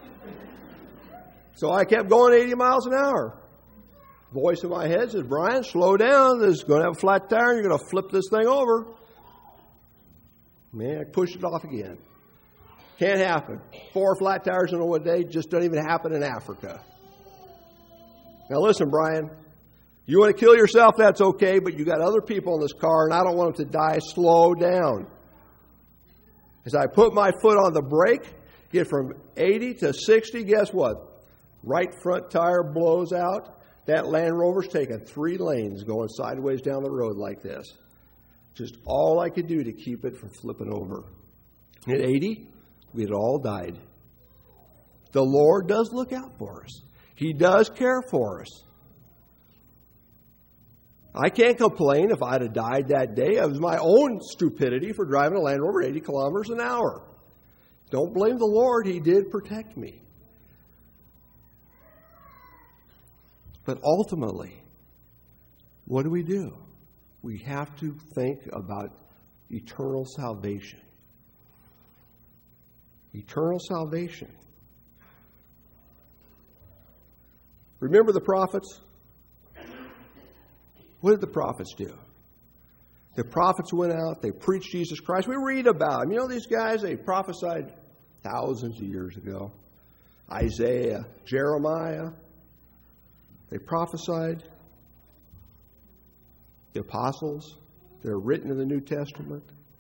So I kept going eighty miles an hour. Voice in my head says, Brian, slow down. This is going to have a flat tire and you're going to flip this thing over. Man, I pushed it off again. Can't happen. Four flat tires in a day just doesn't even happen in Africa. Now listen, Brian, you want to kill yourself, that's okay, but you got other people in this car and I don't want them to die. Slow down. As I put my foot on the brake, get from eighty to sixty, guess what? Right front tire blows out. That Land Rover's taking three lanes going sideways down the road like this. Just all I could do to keep it from flipping over. At eighty, we had all died. The Lord does look out for us. He does care for us. I can't complain if I'd have died that day. It was my own stupidity for driving a Land Rover eighty kilometers an hour. Don't blame the Lord. He did protect me. But ultimately, what do we do? We have to think about eternal salvation. Eternal salvation. Remember the prophets? What did the prophets do? The prophets went out, they preached Jesus Christ. We read about them. You know these guys, they prophesied thousands of years ago. Isaiah, Jeremiah, they prophesied. The apostles, they're written in the New Testament.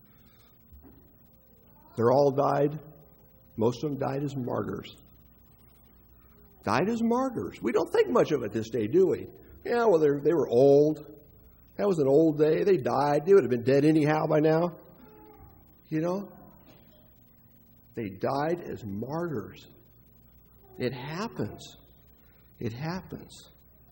They're all died. Most of them died as martyrs. Died as martyrs. We don't think much of it this day, do we? Yeah, well, they were old. That was an old day. They died. They would have been dead anyhow by now. You know? They died as martyrs. It happens. It happens.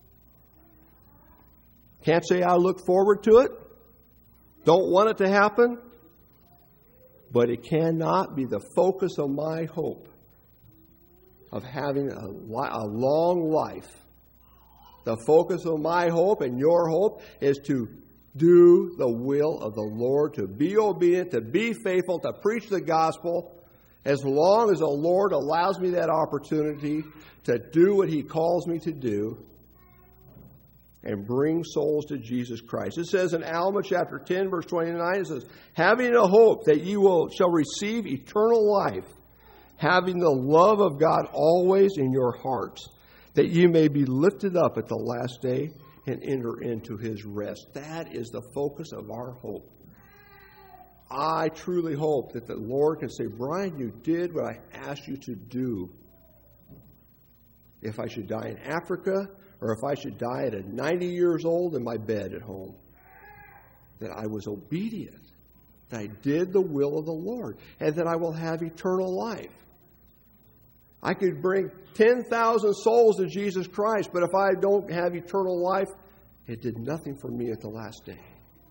Can't say I look forward to it. Don't want it to happen. But it cannot be the focus of my hope of having a, li- a long life. The focus of my hope and your hope is to do the will of the Lord, to be obedient, to be faithful, to preach the gospel. As long as the Lord allows me that opportunity to do what He calls me to do and bring souls to Jesus Christ. It says in Alma chapter ten, verse twenty-nine, it says, having a hope that you will shall receive eternal life, having the love of God always in your hearts, that you may be lifted up at the last day and enter into His rest. That is the focus of our hope. I truly hope that the Lord can say, Brian, you did what I asked you to do. If I should die in Africa, or if I should die at ninety years old in my bed at home, that I was obedient, that I did the will of the Lord, and that I will have eternal life. I could bring ten thousand souls to Jesus Christ, but if I don't have eternal life, it did nothing for me at the last day.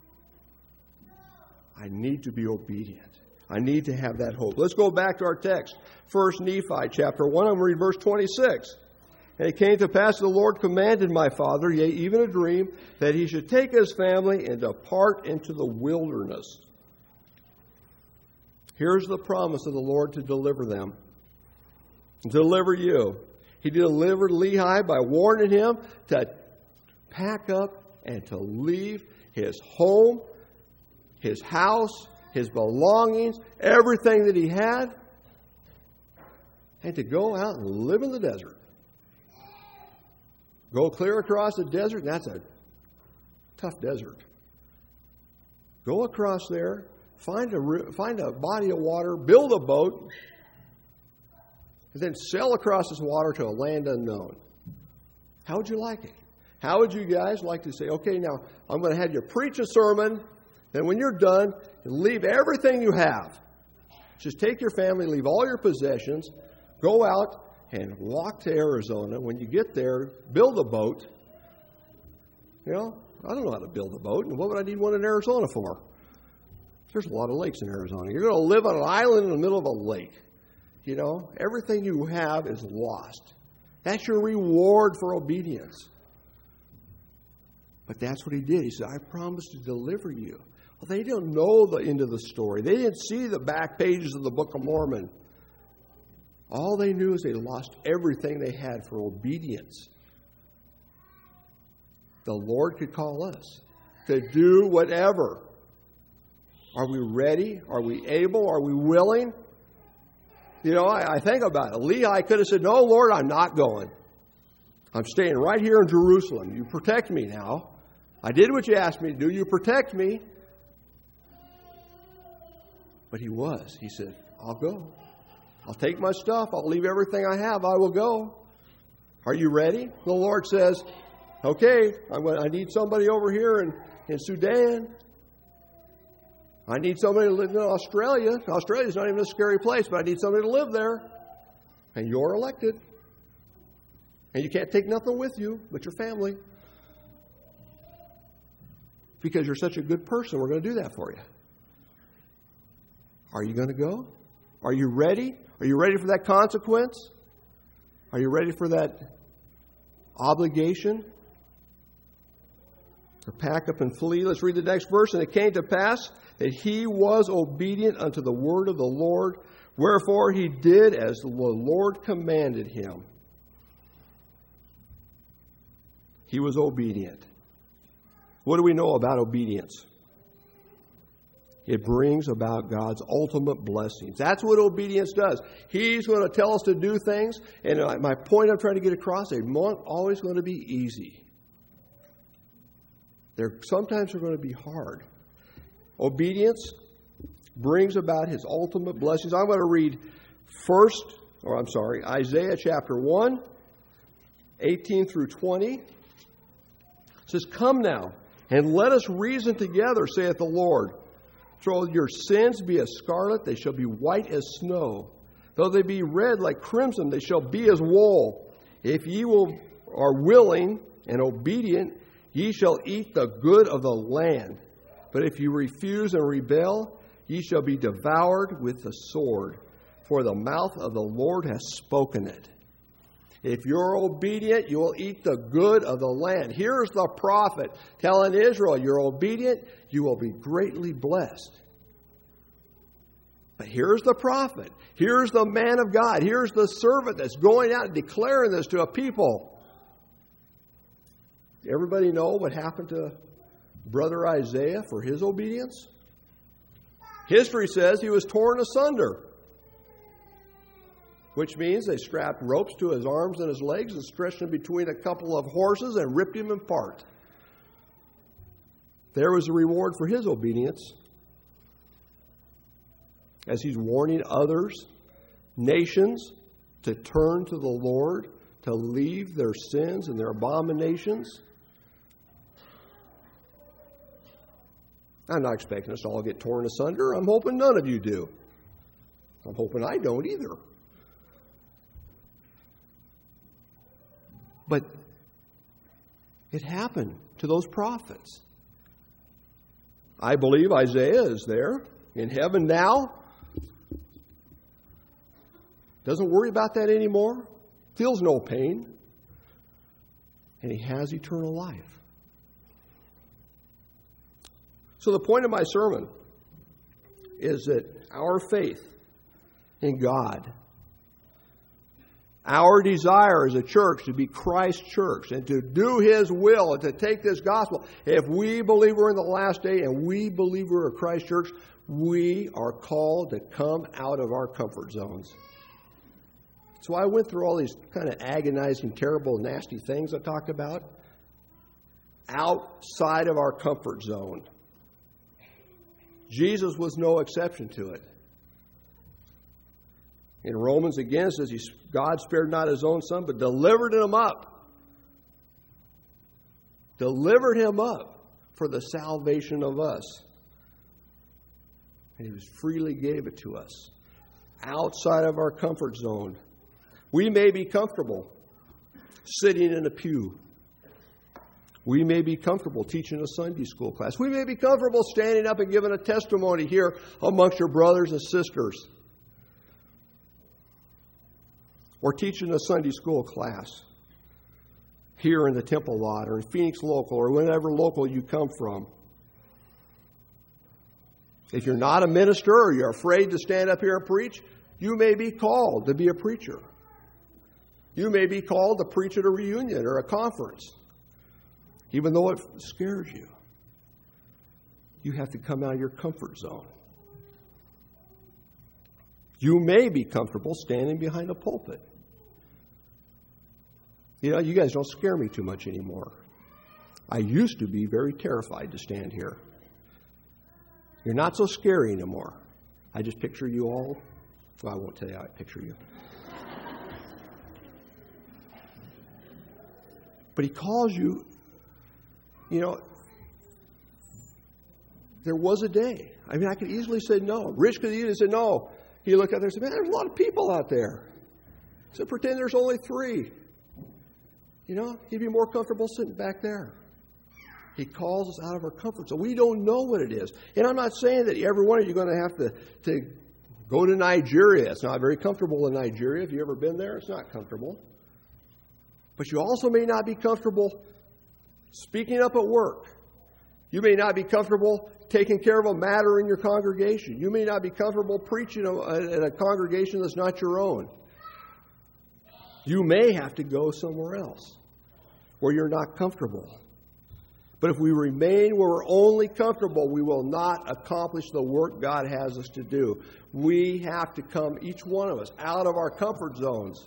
I need to be obedient. I need to have that hope. Let's go back to our text. First Nephi chapter one, I'm going to read verse twenty-six. And it came to pass the Lord commanded my father, yea, even a dream, that he should take his family and depart into the wilderness. Here's the promise of the Lord to deliver them. Deliver you. He delivered Lehi by warning him to pack up and to leave his home, his house, his belongings, everything that he had, and to go out and live in the desert. Go clear across the desert, and that's a tough desert. Go across there, find a, find a body of water, build a boat, and then sail across this water to a land unknown. How would you like it? How would you guys like to say, okay, now I'm going to have you preach a sermon, then when you're done, leave everything you have. Just take your family, leave all your possessions, go out and walk to Arizona. When you get there, build a boat. You know, I don't know how to build a boat, and what would I need one in Arizona for? There's a lot of lakes in Arizona. You're going to live on an island in the middle of a lake. You know, everything you have is lost. That's your reward for obedience. But that's what he did. He said, I promised to deliver you. Well, they didn't know the end of the story. They didn't see the back pages of the Book of Mormon. All they knew is they lost everything they had for obedience. The Lord could call us to do whatever. Are we ready? Are we able? Are we willing? You know, I, I think about it. Lehi could have said, no, Lord, I'm not going. I'm staying right here in Jerusalem. You protect me now. I did what you asked me to do. You protect me. But he was. He said, I'll go. I'll take my stuff. I'll leave everything I have. I will go. Are you ready? The Lord says, okay, I'm going, I need somebody over here in, in Sudan. I need somebody to live in Australia. Australia's not even a scary place, but I need somebody to live there. And you're elected. And you can't take nothing with you but your family. Because you're such a good person, we're going to do that for you. Are you going to go? Are you ready? Are you ready for that consequence? Are you ready for that obligation? To pack up and flee. Let's read the next verse. And it came to pass that he was obedient unto the word of the Lord. Wherefore he did as the Lord commanded him. He was obedient. What do we know about obedience? It brings about God's ultimate blessings. That's what obedience does. He's going to tell us to do things. And my point I'm trying to get across, they're not always going to be easy. They're sometimes they're going to be hard. Obedience brings about his ultimate blessings. I'm going to read first, or I'm sorry, Isaiah chapter one, eighteen through twenty. It says, come now, and let us reason together, saith the Lord. Though your sins be as scarlet, they shall be white as snow. Though they be red like crimson, they shall be as wool. If ye will are willing and obedient, ye shall eat the good of the land. But if you refuse and rebel, ye shall be devoured with the sword. For the mouth of the Lord has spoken it. If you're obedient, you will eat the good of the land. Here's the prophet telling Israel, you're obedient, you will be greatly blessed. But here's the prophet. Here's the man of God. Here's the servant that's going out and declaring this to a people. Everybody know what happened to brother Isaiah for his obedience? History says he was torn asunder. Which means they strapped ropes to his arms and his legs and stretched him between a couple of horses and ripped him apart. There was a reward for his obedience. As he's warning others, nations, to turn to the Lord, to leave their sins and their abominations. I'm not expecting us to all get torn asunder. I'm hoping none of you do. I'm hoping I don't either. But it happened to those prophets. I believe Isaiah is there in heaven now. Doesn't worry about that anymore. Feels no pain. And he has eternal life. So the point of my sermon is that our faith in God, our desire as a church to be Christ's church and to do His will and to take this gospel. If we believe we're in the last day and we believe we're a Christ church, we are called to come out of our comfort zones. So I went through all these kind of agonizing, terrible, nasty things I talked about. Outside of our comfort zone. Jesus was no exception to it. In Romans again it says he, God spared not his own son, but delivered him up. Delivered him up for the salvation of us. And he freely gave it to us. Outside of our comfort zone. We may be comfortable sitting in a pew. We may be comfortable teaching a Sunday school class. We may be comfortable standing up and giving a testimony here amongst your brothers and sisters. Or teaching a Sunday school class here in the Temple lot or in Phoenix local or whenever local you come from. If you're not a minister or you're afraid to stand up here and preach, You may be called to be a preacher. You may be called to preach at a reunion or a conference. Even though it scares you, you have to come out of your comfort zone. You may be comfortable standing behind a pulpit. You know, you guys don't scare me too much anymore. I used to be very terrified to stand here. You're not so scary anymore. I just picture you all. Well, I won't tell you how I picture you. But he calls you, you know, there was a day. I mean, I could easily say no. Rich could easily say no. He looked out there and said, man, there's a lot of people out there. He said, pretend there's only three. You know, he'd be more comfortable sitting back there. He calls us out of our comfort zone. We don't know what it is. And I'm not saying that every one of you are going to have to, to go to Nigeria. It's not very comfortable in Nigeria. If you've ever been there, it's not comfortable. But you also may not be comfortable speaking up at work. You may not be comfortable taking care of a matter in your congregation. You may not be comfortable preaching at a congregation that's not your own. You may have to go somewhere else where you're not comfortable. But if we remain where we're only comfortable, we will not accomplish the work God has us to do. We have to come, each one of us, out of our comfort zones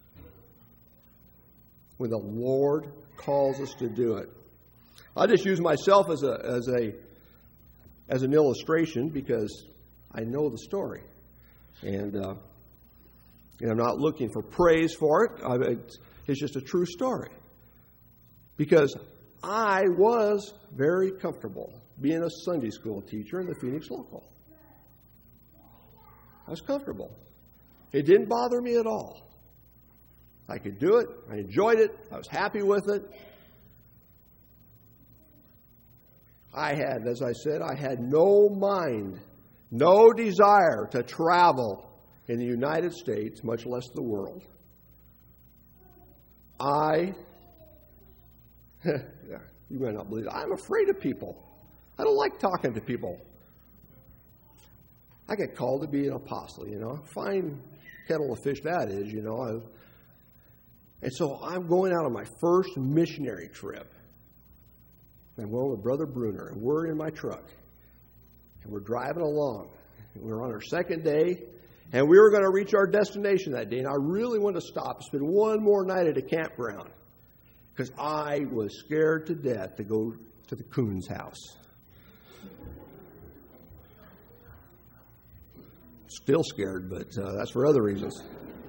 when the Lord calls us to do it. I'll just use myself as a as a as an illustration because I know the story, and, uh, and I'm not looking for praise for it. I, it's, it's just a true story. Because I was very comfortable being a Sunday school teacher in the Phoenix local. I was comfortable. It didn't bother me at all. I could do it. I enjoyed it. I was happy with it. I had, as I said, I had no mind, no desire to travel in the United States, much less the world. I, you may not believe it, I'm afraid of people. I don't like talking to people. I get called to be an apostle, you know. Fine kettle of fish that is, you know. I, and so I'm going out on my first missionary trip. I'm going with Brother Bruner, and we're in my truck. And we're driving along. And we're on our second day, and we were going to reach our destination that day. And I really wanted to stop and spend one more night at a campground because I was scared to death to go to the coon's house. Still scared, but uh, that's for other reasons.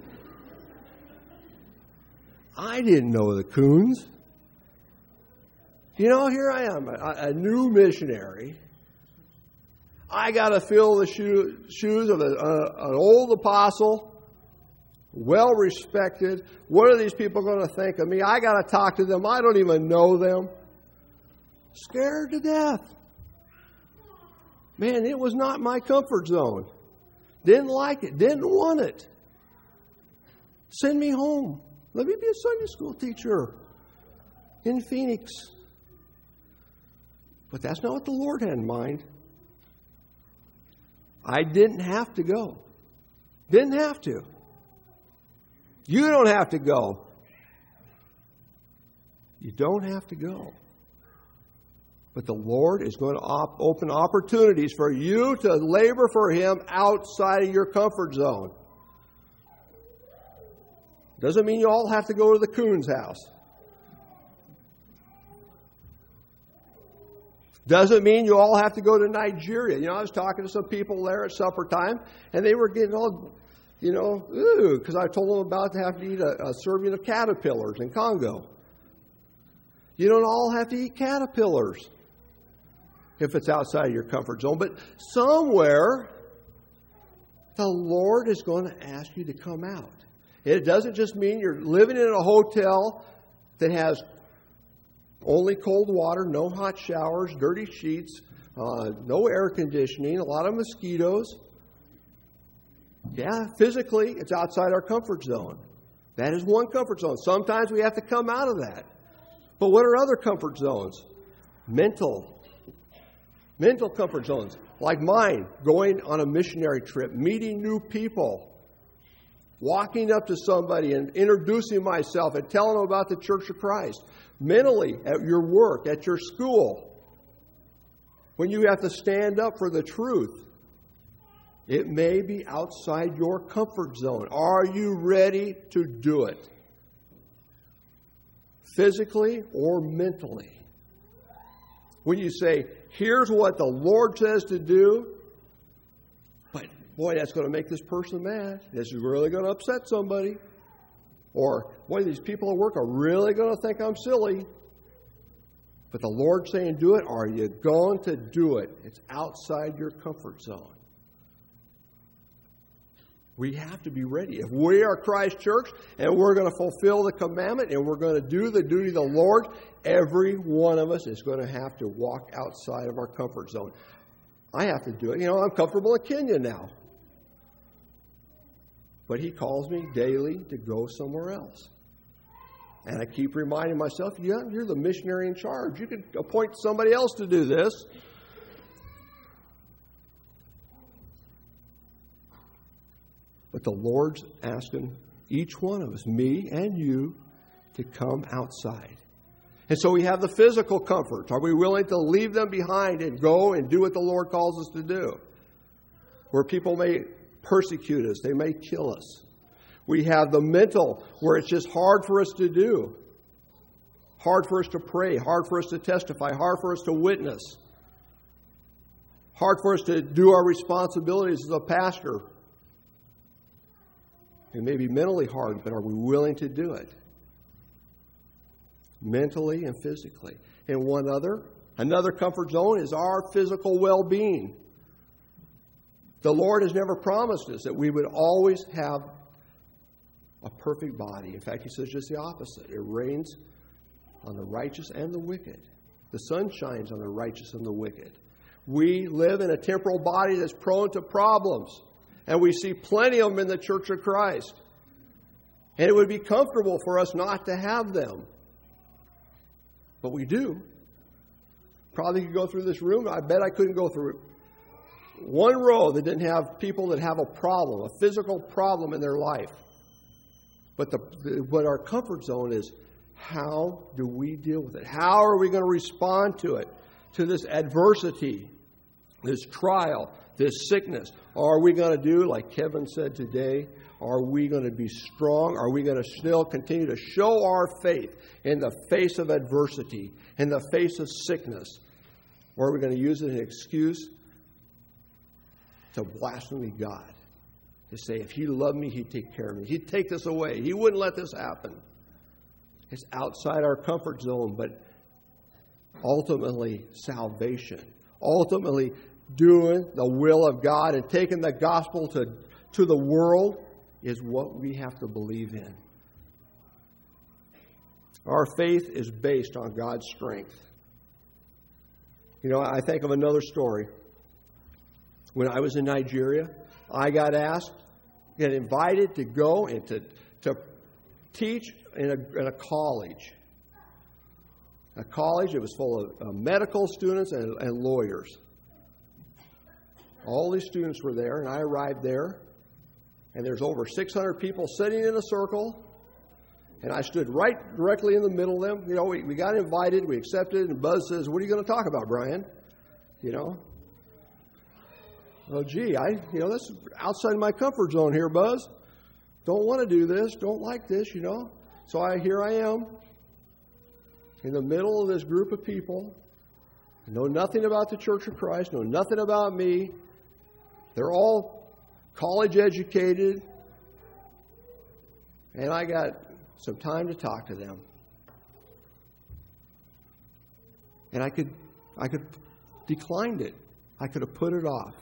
I didn't know the coons. You know, here I am, a, a new missionary. I got to fill the shoe, shoes of a, a, an old apostle, well respected. What are these people going to think of me? I got to talk to them. I don't even know them. Scared to death. Man, it was not my comfort zone. Didn't like it. Didn't want it. Send me home. Let me be a Sunday school teacher in Phoenix. But that's not what the Lord had in mind. I didn't have to go. Didn't have to. You don't have to go. You don't have to go. But the Lord is going to op- open opportunities for you to labor for Him outside of your comfort zone. Doesn't mean you all have to go to the coon's house. Doesn't mean you all have to go to Nigeria. You know, I was talking to some people there at supper time, and they were getting all, you know, ooh, because I told them about to have to eat a, a serving of caterpillars in Congo. You don't all have to eat caterpillars if it's outside of your comfort zone. But somewhere, the Lord is going to ask you to come out. It doesn't just mean you're living in a hotel that has only cold water, no hot showers, dirty sheets, uh, no air conditioning, a lot of mosquitoes. Yeah, physically, it's outside our comfort zone. That is one comfort zone. Sometimes we have to come out of that. But what are other comfort zones? Mental. Mental comfort zones. Like mine, going on a missionary trip, meeting new people, walking up to somebody and introducing myself and telling them about the Church of Christ. Mentally, at your work, at your school, when you have to stand up for the truth, it may be outside your comfort zone. Are you ready to do it? Physically or mentally? When you say, here's what the Lord says to do, but boy, that's going to make this person mad. This is really going to upset somebody. Or, boy, these people at work are really going to think I'm silly. But the Lord's saying do it. Are you going to do it? It's outside your comfort zone. We have to be ready. If we are Christ Church and we're going to fulfill the commandment and we're going to do the duty of the Lord, every one of us is going to have to walk outside of our comfort zone. I have to do it. You know, I'm comfortable in Kenya now. But He calls me daily to go somewhere else. And I keep reminding myself, yeah, you're the missionary in charge. You could appoint somebody else to do this. But the Lord's asking each one of us, me and you, to come outside. And so we have the physical comforts. Are we willing to leave them behind and go and do what the Lord calls us to do? Where people may persecute us, they may kill us. We have the mental, where it's just hard for us to do. Hard for us to pray, hard for us to testify, hard for us to witness. Hard for us to do our responsibilities as a pastor. It may be mentally hard, but are we willing to do it? Mentally and physically. And one other, another comfort zone is our physical well-being. The Lord has never promised us that we would always have a perfect body. In fact, He says just the opposite. It rains on the righteous and the wicked. The sun shines on the righteous and the wicked. We live in a temporal body that's prone to problems. And we see plenty of them in the Church of Christ. And it would be comfortable for us not to have them. But we do. Probably could go through this room. I bet I couldn't go through one row that didn't have people that have a problem, a physical problem in their life. But the, the what our comfort zone is, how do we deal with it? How are we going to respond to it? To this adversity, this trial, this sickness? Are we going to do, like Kevin said today, are we going to be strong? Are we going to still continue to show our faith in the face of adversity, in the face of sickness? Or are we going to use it as an excuse to blaspheme God? To say, if He loved me, He'd take care of me. He'd take this away. He wouldn't let this happen. It's outside our comfort zone, but ultimately salvation. Ultimately doing the will of God and taking the gospel to, to the world is what we have to believe in. Our faith is based on God's strength. You know, I think of another story. When I was in Nigeria, I got asked, got invited to go and to, to teach in a, in a college. A college that was full of uh, medical students and, and lawyers. All these students were there, and I arrived there, and there's over six hundred people sitting in a circle, and I stood right directly in the middle of them. You know, we, we got invited, we accepted, and Buzz says, "What are you going to talk about, Brian?" You know? Oh, gee, I, you know, that's outside my comfort zone here, Buzz. Don't want to do this, don't like this, you know. So I here I am, in the middle of this group of people, know nothing about the Church of Christ, know nothing about me. They're all college educated, and I got some time to talk to them. And I could, I could declined it. I could have put it off.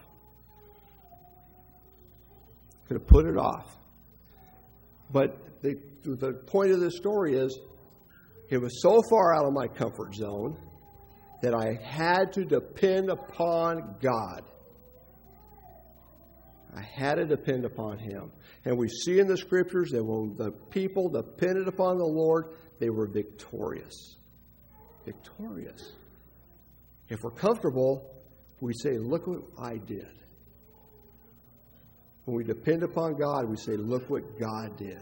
Could have put it off. But the, the point of this story is, it was so far out of my comfort zone that I had to depend upon God. I had to depend upon Him. And we see in the Scriptures that when the people depended upon the Lord, they were victorious. Victorious. If we're comfortable, we say, look what I did. When we depend upon God, we say, look what God did.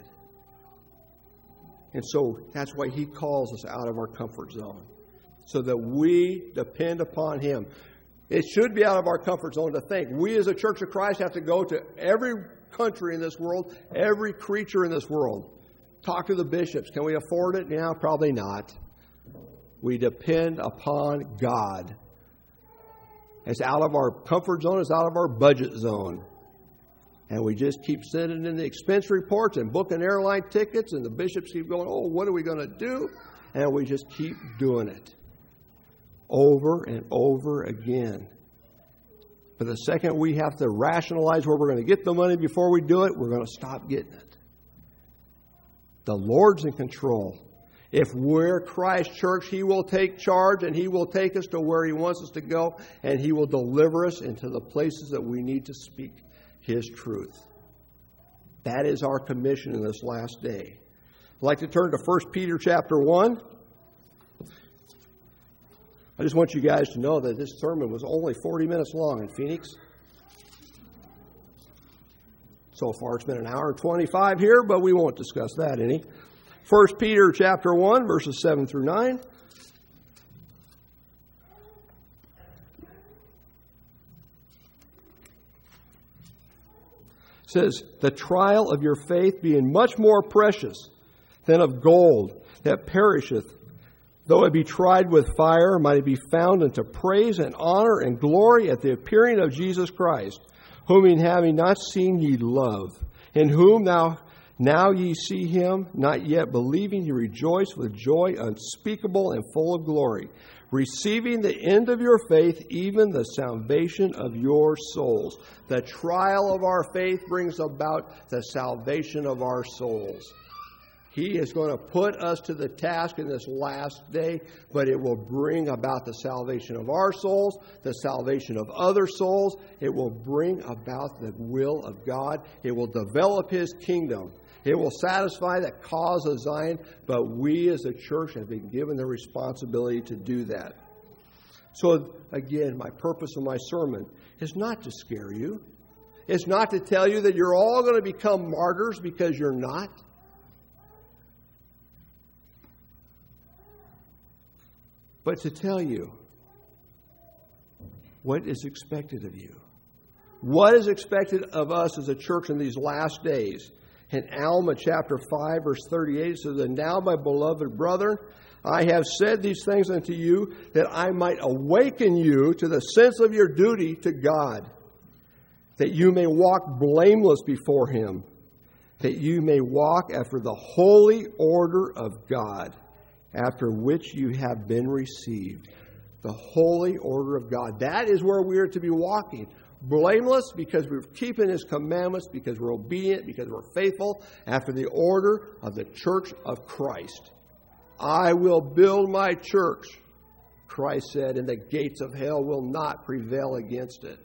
And so that's why He calls us out of our comfort zone, so that we depend upon Him. It should be out of our comfort zone to think we as a Church of Christ have to go to every country in this world, every creature in this world. Talk to the bishops. Can we afford it? Yeah, probably not. We depend upon God. It's out of our comfort zone. It's out of our budget zone. And we just keep sending in the expense reports and booking airline tickets, and the bishops keep going, oh, what are we going to do? And we just keep doing it over and over again. But the second we have to rationalize where we're going to get the money before we do it, we're going to stop getting it. The Lord's in control. If we're Christ Church, He will take charge, and He will take us to where He wants us to go, and He will deliver us into the places that we need to speak His truth. That is our commission in this last day. I'd like to turn to First Peter chapter one. I just want you guys to know that this sermon was only forty minutes long in Phoenix. So far it's been an hour and twenty-five here, but we won't discuss that any. First Peter chapter one, verses seven through nine. It says, the trial of your faith being much more precious than of gold that perisheth, though it be tried with fire, might it be found unto praise and honor and glory at the appearing of Jesus Christ, whom in having not seen ye love, in whom now, now ye see Him, not yet believing, ye rejoice with joy unspeakable and full of glory, receiving the end of your faith, even the salvation of your souls. The trial of our faith brings about the salvation of our souls. He is going to put us to the task in this last day, but it will bring about the salvation of our souls, the salvation of other souls. It will bring about the will of God. It will develop His kingdom. It will satisfy the cause of Zion, but we as a church have been given the responsibility to do that. So again, my purpose of my sermon is not to scare you. It's not to tell you that you're all going to become martyrs, because you're not. But to tell you what is expected of you. What is expected of us as a church in these last days. In Alma chapter five, verse thirty-eight, it says, and now, my beloved brethren, I have said these things unto you, that I might awaken you to the sense of your duty to God, that you may walk blameless before Him, that you may walk after the holy order of God, after which you have been received. The holy order of God. That is where we are to be walking. Blameless, because we're keeping His commandments, because we're obedient, because we're faithful, after the order of the church of Christ. I will build my church, Christ said, and the gates of hell will not prevail against it.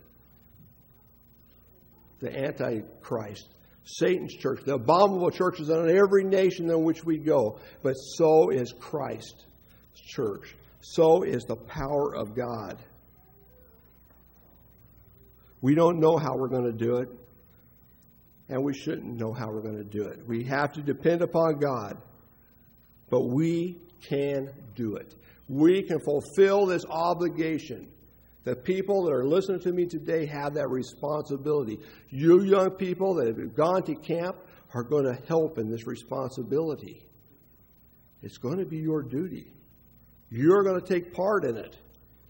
The Antichrist, Satan's church, the abominable churches in every nation in which we go. But so is Christ's church. So is the power of God. We don't know how we're going to do it, and we shouldn't know how we're going to do it. We have to depend upon God, but we can do it. We can fulfill this obligation. The people that are listening to me today have that responsibility. You young people that have gone to camp are going to help in this responsibility. It's going to be your duty. You're going to take part in it.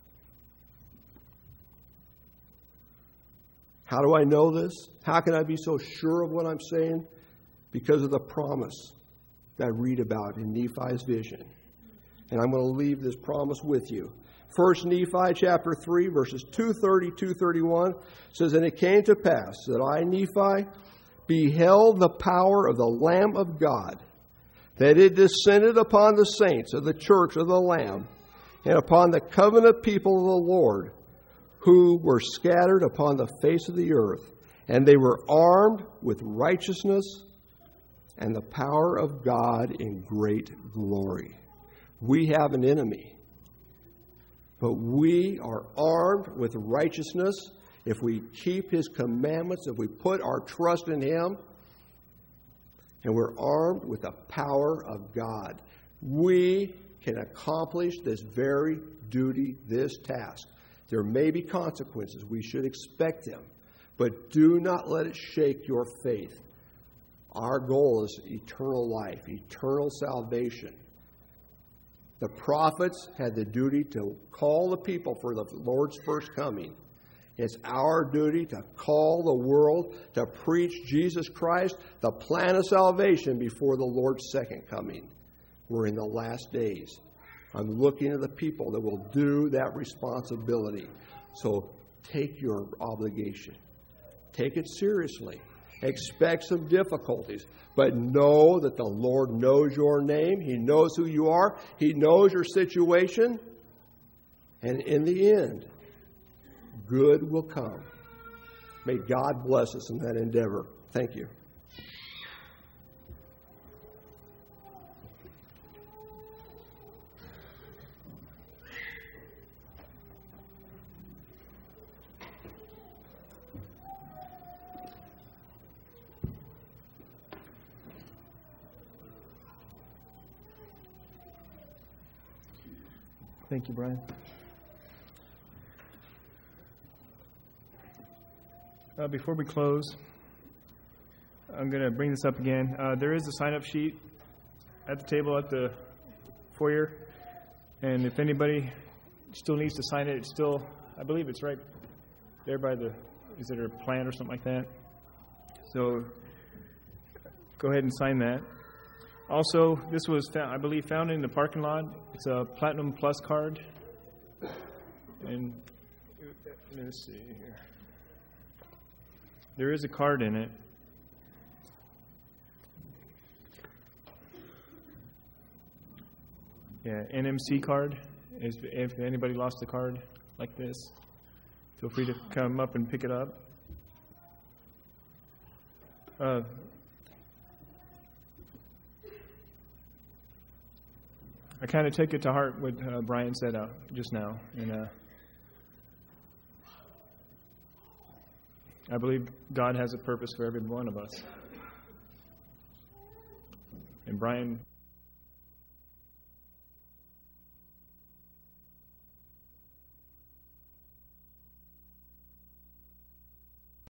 How do I know this? How can I be so sure of what I'm saying? Because of the promise that I read about in Nephi's vision. And I'm going to leave this promise with you. First Nephi chapter three, verses two thirty, two thirty-one says, and it came to pass that I, Nephi, beheld the power of the Lamb of God, that it descended upon the saints of the church of the Lamb, and upon the covenant people of the Lord, who were scattered upon the face of the earth, and they were armed with righteousness and the power of God in great glory. We have an enemy, but we are armed with righteousness if we keep His commandments, if we put our trust in Him, and we're armed with the power of God, we can accomplish this very duty, this task. There may be consequences. We should expect them. But do not let it shake your faith. Our goal is eternal life, eternal salvation. The prophets had the duty to call the people for the Lord's first coming. It's our duty to call the world to preach Jesus Christ, the plan of salvation, before the Lord's second coming. We're in the last days. I'm looking at the people that will do that responsibility. So take your obligation. Take it seriously. Expect some difficulties. But know that the Lord knows your name. He knows who you are. He knows your situation. And in the end, good will come. May God bless us in that endeavor. Thank you. Thank you, Brian. Uh, before we close, I'm going to bring this up again. Uh, there is a sign-up sheet at the table at the foyer, and if anybody still needs to sign it, it's still, I believe it's right there by the, is it a plan or something like that? So go ahead and sign that. Also, this was, found, I believe, found in the parking lot. It's a Platinum Plus card. And let's see here. There is a card in it. Yeah, N M C card. If, if anybody lost a card like this, feel free to come up and pick it up. Uh, I kind of take it to heart what uh, Brian said uh, just now, and uh, I believe God has a purpose for every one of us. And Brian